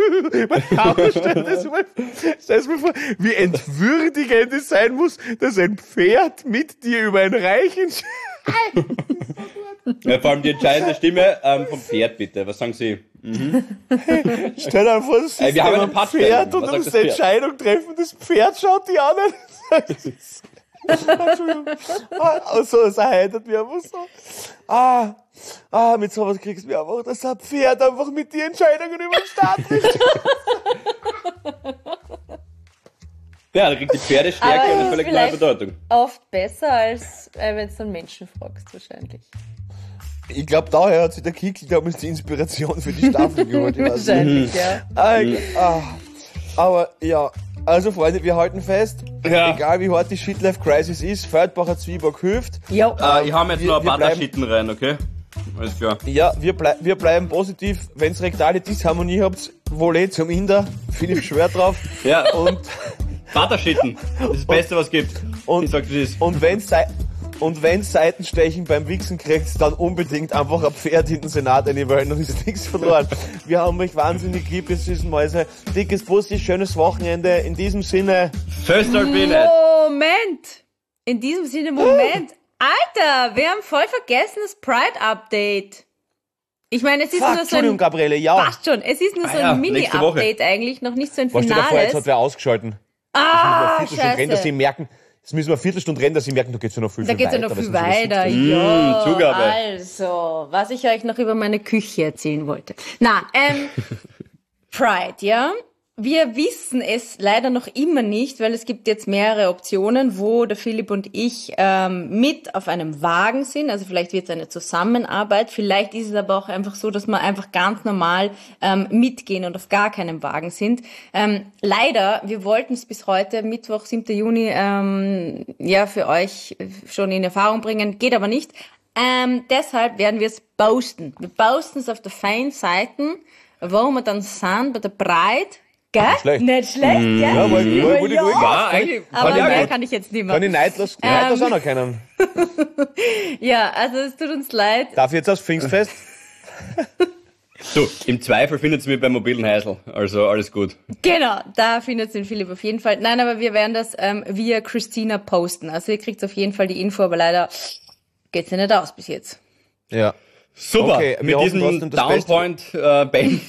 Stell das mal, stell das mal vor, wie entwürdigend es sein muss, dass ein Pferd mit dir über ein Reich entscheidet. Ja, vor allem die entscheidende Stimme ähm, vom Pferd, bitte. Was sagen Sie? Mhm. Stell dir vor, das Ey, wir haben ein Pferd und du musst eine Entscheidung treffen. Das Pferd schaut dich an und sagt, Entschuldigung. Ah, so, es erheitert mich einfach so. Ah, ah, mit sowas kriegst du mich einfach, dass ein Pferd einfach mit die Entscheidungen über den Start trifft. Ja, da kriegt die Pferdestärke Aber eine es ist völlig neue vielleicht Bedeutung. oft besser, als äh, wenn du einen Menschen fragst, wahrscheinlich. Ich glaube, daher hat sich der Kickel damals die Inspiration für die Staffel geholt. Ich weiß nicht. Wahrscheinlich, ja. Ah, ah, aber ja, also Freunde, wir halten fest, Ja. egal wie hart die Shitlife-Crisis ist, Feldbacher Zwieback hilft. Jo. Äh, ich hau mir jetzt Wir- noch ein wir paar bleiben- Taschitten rein, okay? Alles klar. Ja, wir, blei wir bleiben positiv. Wenn's rektale Disharmonie habt, Volley zum Inder. Philipp schwört drauf. Ja, Und, Vaterschitten. Das ist das Beste, was es gibt. und, Ich sag, das ist. und wenn's Sei- und wenn's Seitenstechen beim Wichsen kriegt, dann unbedingt einfach ein Pferd in den Senat einwählen, dann ist nichts verloren. Wir haben euch wahnsinnig lieb, ihr süßen Mäuse. Dickes Bussi, schönes Wochenende. In diesem Sinne, Föstal bin ich. Moment! In diesem Sinne, Moment. Alter, wir haben voll vergessen das Pride-Update. Ich meine, es ist fuck, nur so Entschuldigung, ein... Gabriele, ja. Passt schon, es ist nur so Ah ja, ein nächste Woche. Mini-Update eigentlich, noch nicht so ein Was steht da vor, jetzt hat Finales. wer ausgeschalten. Ah, Eine Viertelstunde rennen, dass sie scheiße. merken, jetzt müssen wir eine Viertelstunde rennen, dass sie merken, da geht's ja noch viel, Da viel geht's ja weiter. noch viel weil sonst ist das weiter. siebzehn. Ja, Zugabe. also, was ich euch noch über meine Küche erzählen wollte. Na, ähm, Pride, ja? Wir wissen es leider noch immer nicht, weil es gibt jetzt mehrere Optionen, wo der Philipp und ich ähm, mit auf einem Wagen sind. Also vielleicht wird es eine Zusammenarbeit. Vielleicht ist es aber auch einfach so, dass wir einfach ganz normal ähm, mitgehen und auf gar keinem Wagen sind. Ähm, leider, wir wollten es bis heute, Mittwoch, siebten Juni, ähm, ja, für euch schon in Erfahrung bringen. Geht aber nicht. Ähm, deshalb werden wir es posten. Wir posten es auf der Fein-Seiten, wo wir dann sind bei der Pride. Gell? Nicht schlecht. Nicht schlecht, gell? Ja, wollte ich, wollte ich Ja. ruhig. War eigentlich. Aber Fand ich auch mehr gut. kann ich jetzt nicht Kann mehr. ich neidlos, neidlos anerkennen. Ja, also es tut uns leid. Darf ich jetzt aufs Pfingstfest? Du, im Zweifel findet ihr mich beim mobilen Heisel. Also alles gut. Genau, da findet den Philipp auf jeden Fall. Nein, aber wir werden das ähm, via Christina posten. Also ihr kriegt auf jeden Fall die Info, aber leider geht's ja nicht aus bis jetzt. Ja. Super. Okay, wir mit hoffen diesem trotzdem das Beste. Downpoint äh, Ben.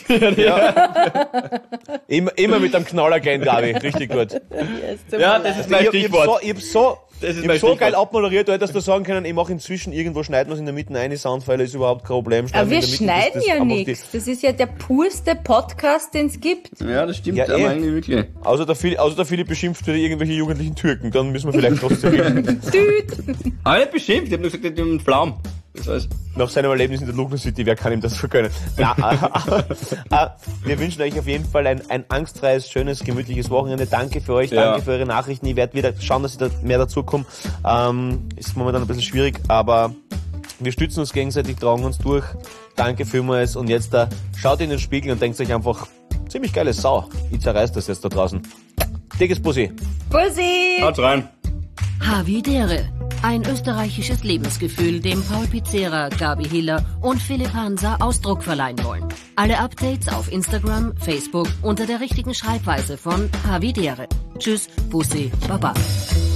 Immer, immer mit einem Knaller gehen, Gabi. Richtig gut. Ja, das ist mein Ich hab, ich hab so, Stichwort. ich hab so, Das ist ich mein hab so Stichwort. geil abmoderiert, du hättest du sagen können, ich mache inzwischen irgendwo, schneiden wir es in der Mitte eine Soundfile, ist überhaupt kein Problem. Aber wir in der Mitte, schneiden das- das ja einfach nichts. Das ist ja der purste Podcast, den es gibt. Ja, das stimmt Ja, aber eh. eigentlich wirklich. Die, außer, der Philipp, außer der Philipp beschimpft wieder irgendwelche jugendlichen Türken, dann müssen wir vielleicht trotzdem reden. Düt. Aber nicht beschimpft, ich hab nur gesagt, ich hab einen Pflaum. Das heißt. Nach seinem Erlebnis in der Lugner City, wer kann ihm das vergönnen? Na, äh, äh, wir wünschen euch auf jeden Fall ein, ein angstfreies, schönes, gemütliches Wochenende. Danke für euch, Ja. danke für eure Nachrichten. Ich werde wieder schauen, dass ich da mehr dazu komme. Ähm, ist momentan ein bisschen schwierig, aber wir stützen uns gegenseitig, tragen uns durch. Danke vielmals und jetzt da schaut in den Spiegel und denkt euch einfach, ziemlich geile Sau. Ich zerreiß das jetzt da draußen. Dickes Bussi. Bussi. Haut rein. Havidere. Ein österreichisches Lebensgefühl, dem Paul Pizzera, Gabi Hiller und Philipp Hansa Ausdruck verleihen wollen. Alle Updates auf Instagram, Facebook unter der richtigen Schreibweise von Havidere. Tschüss, Bussi, Baba.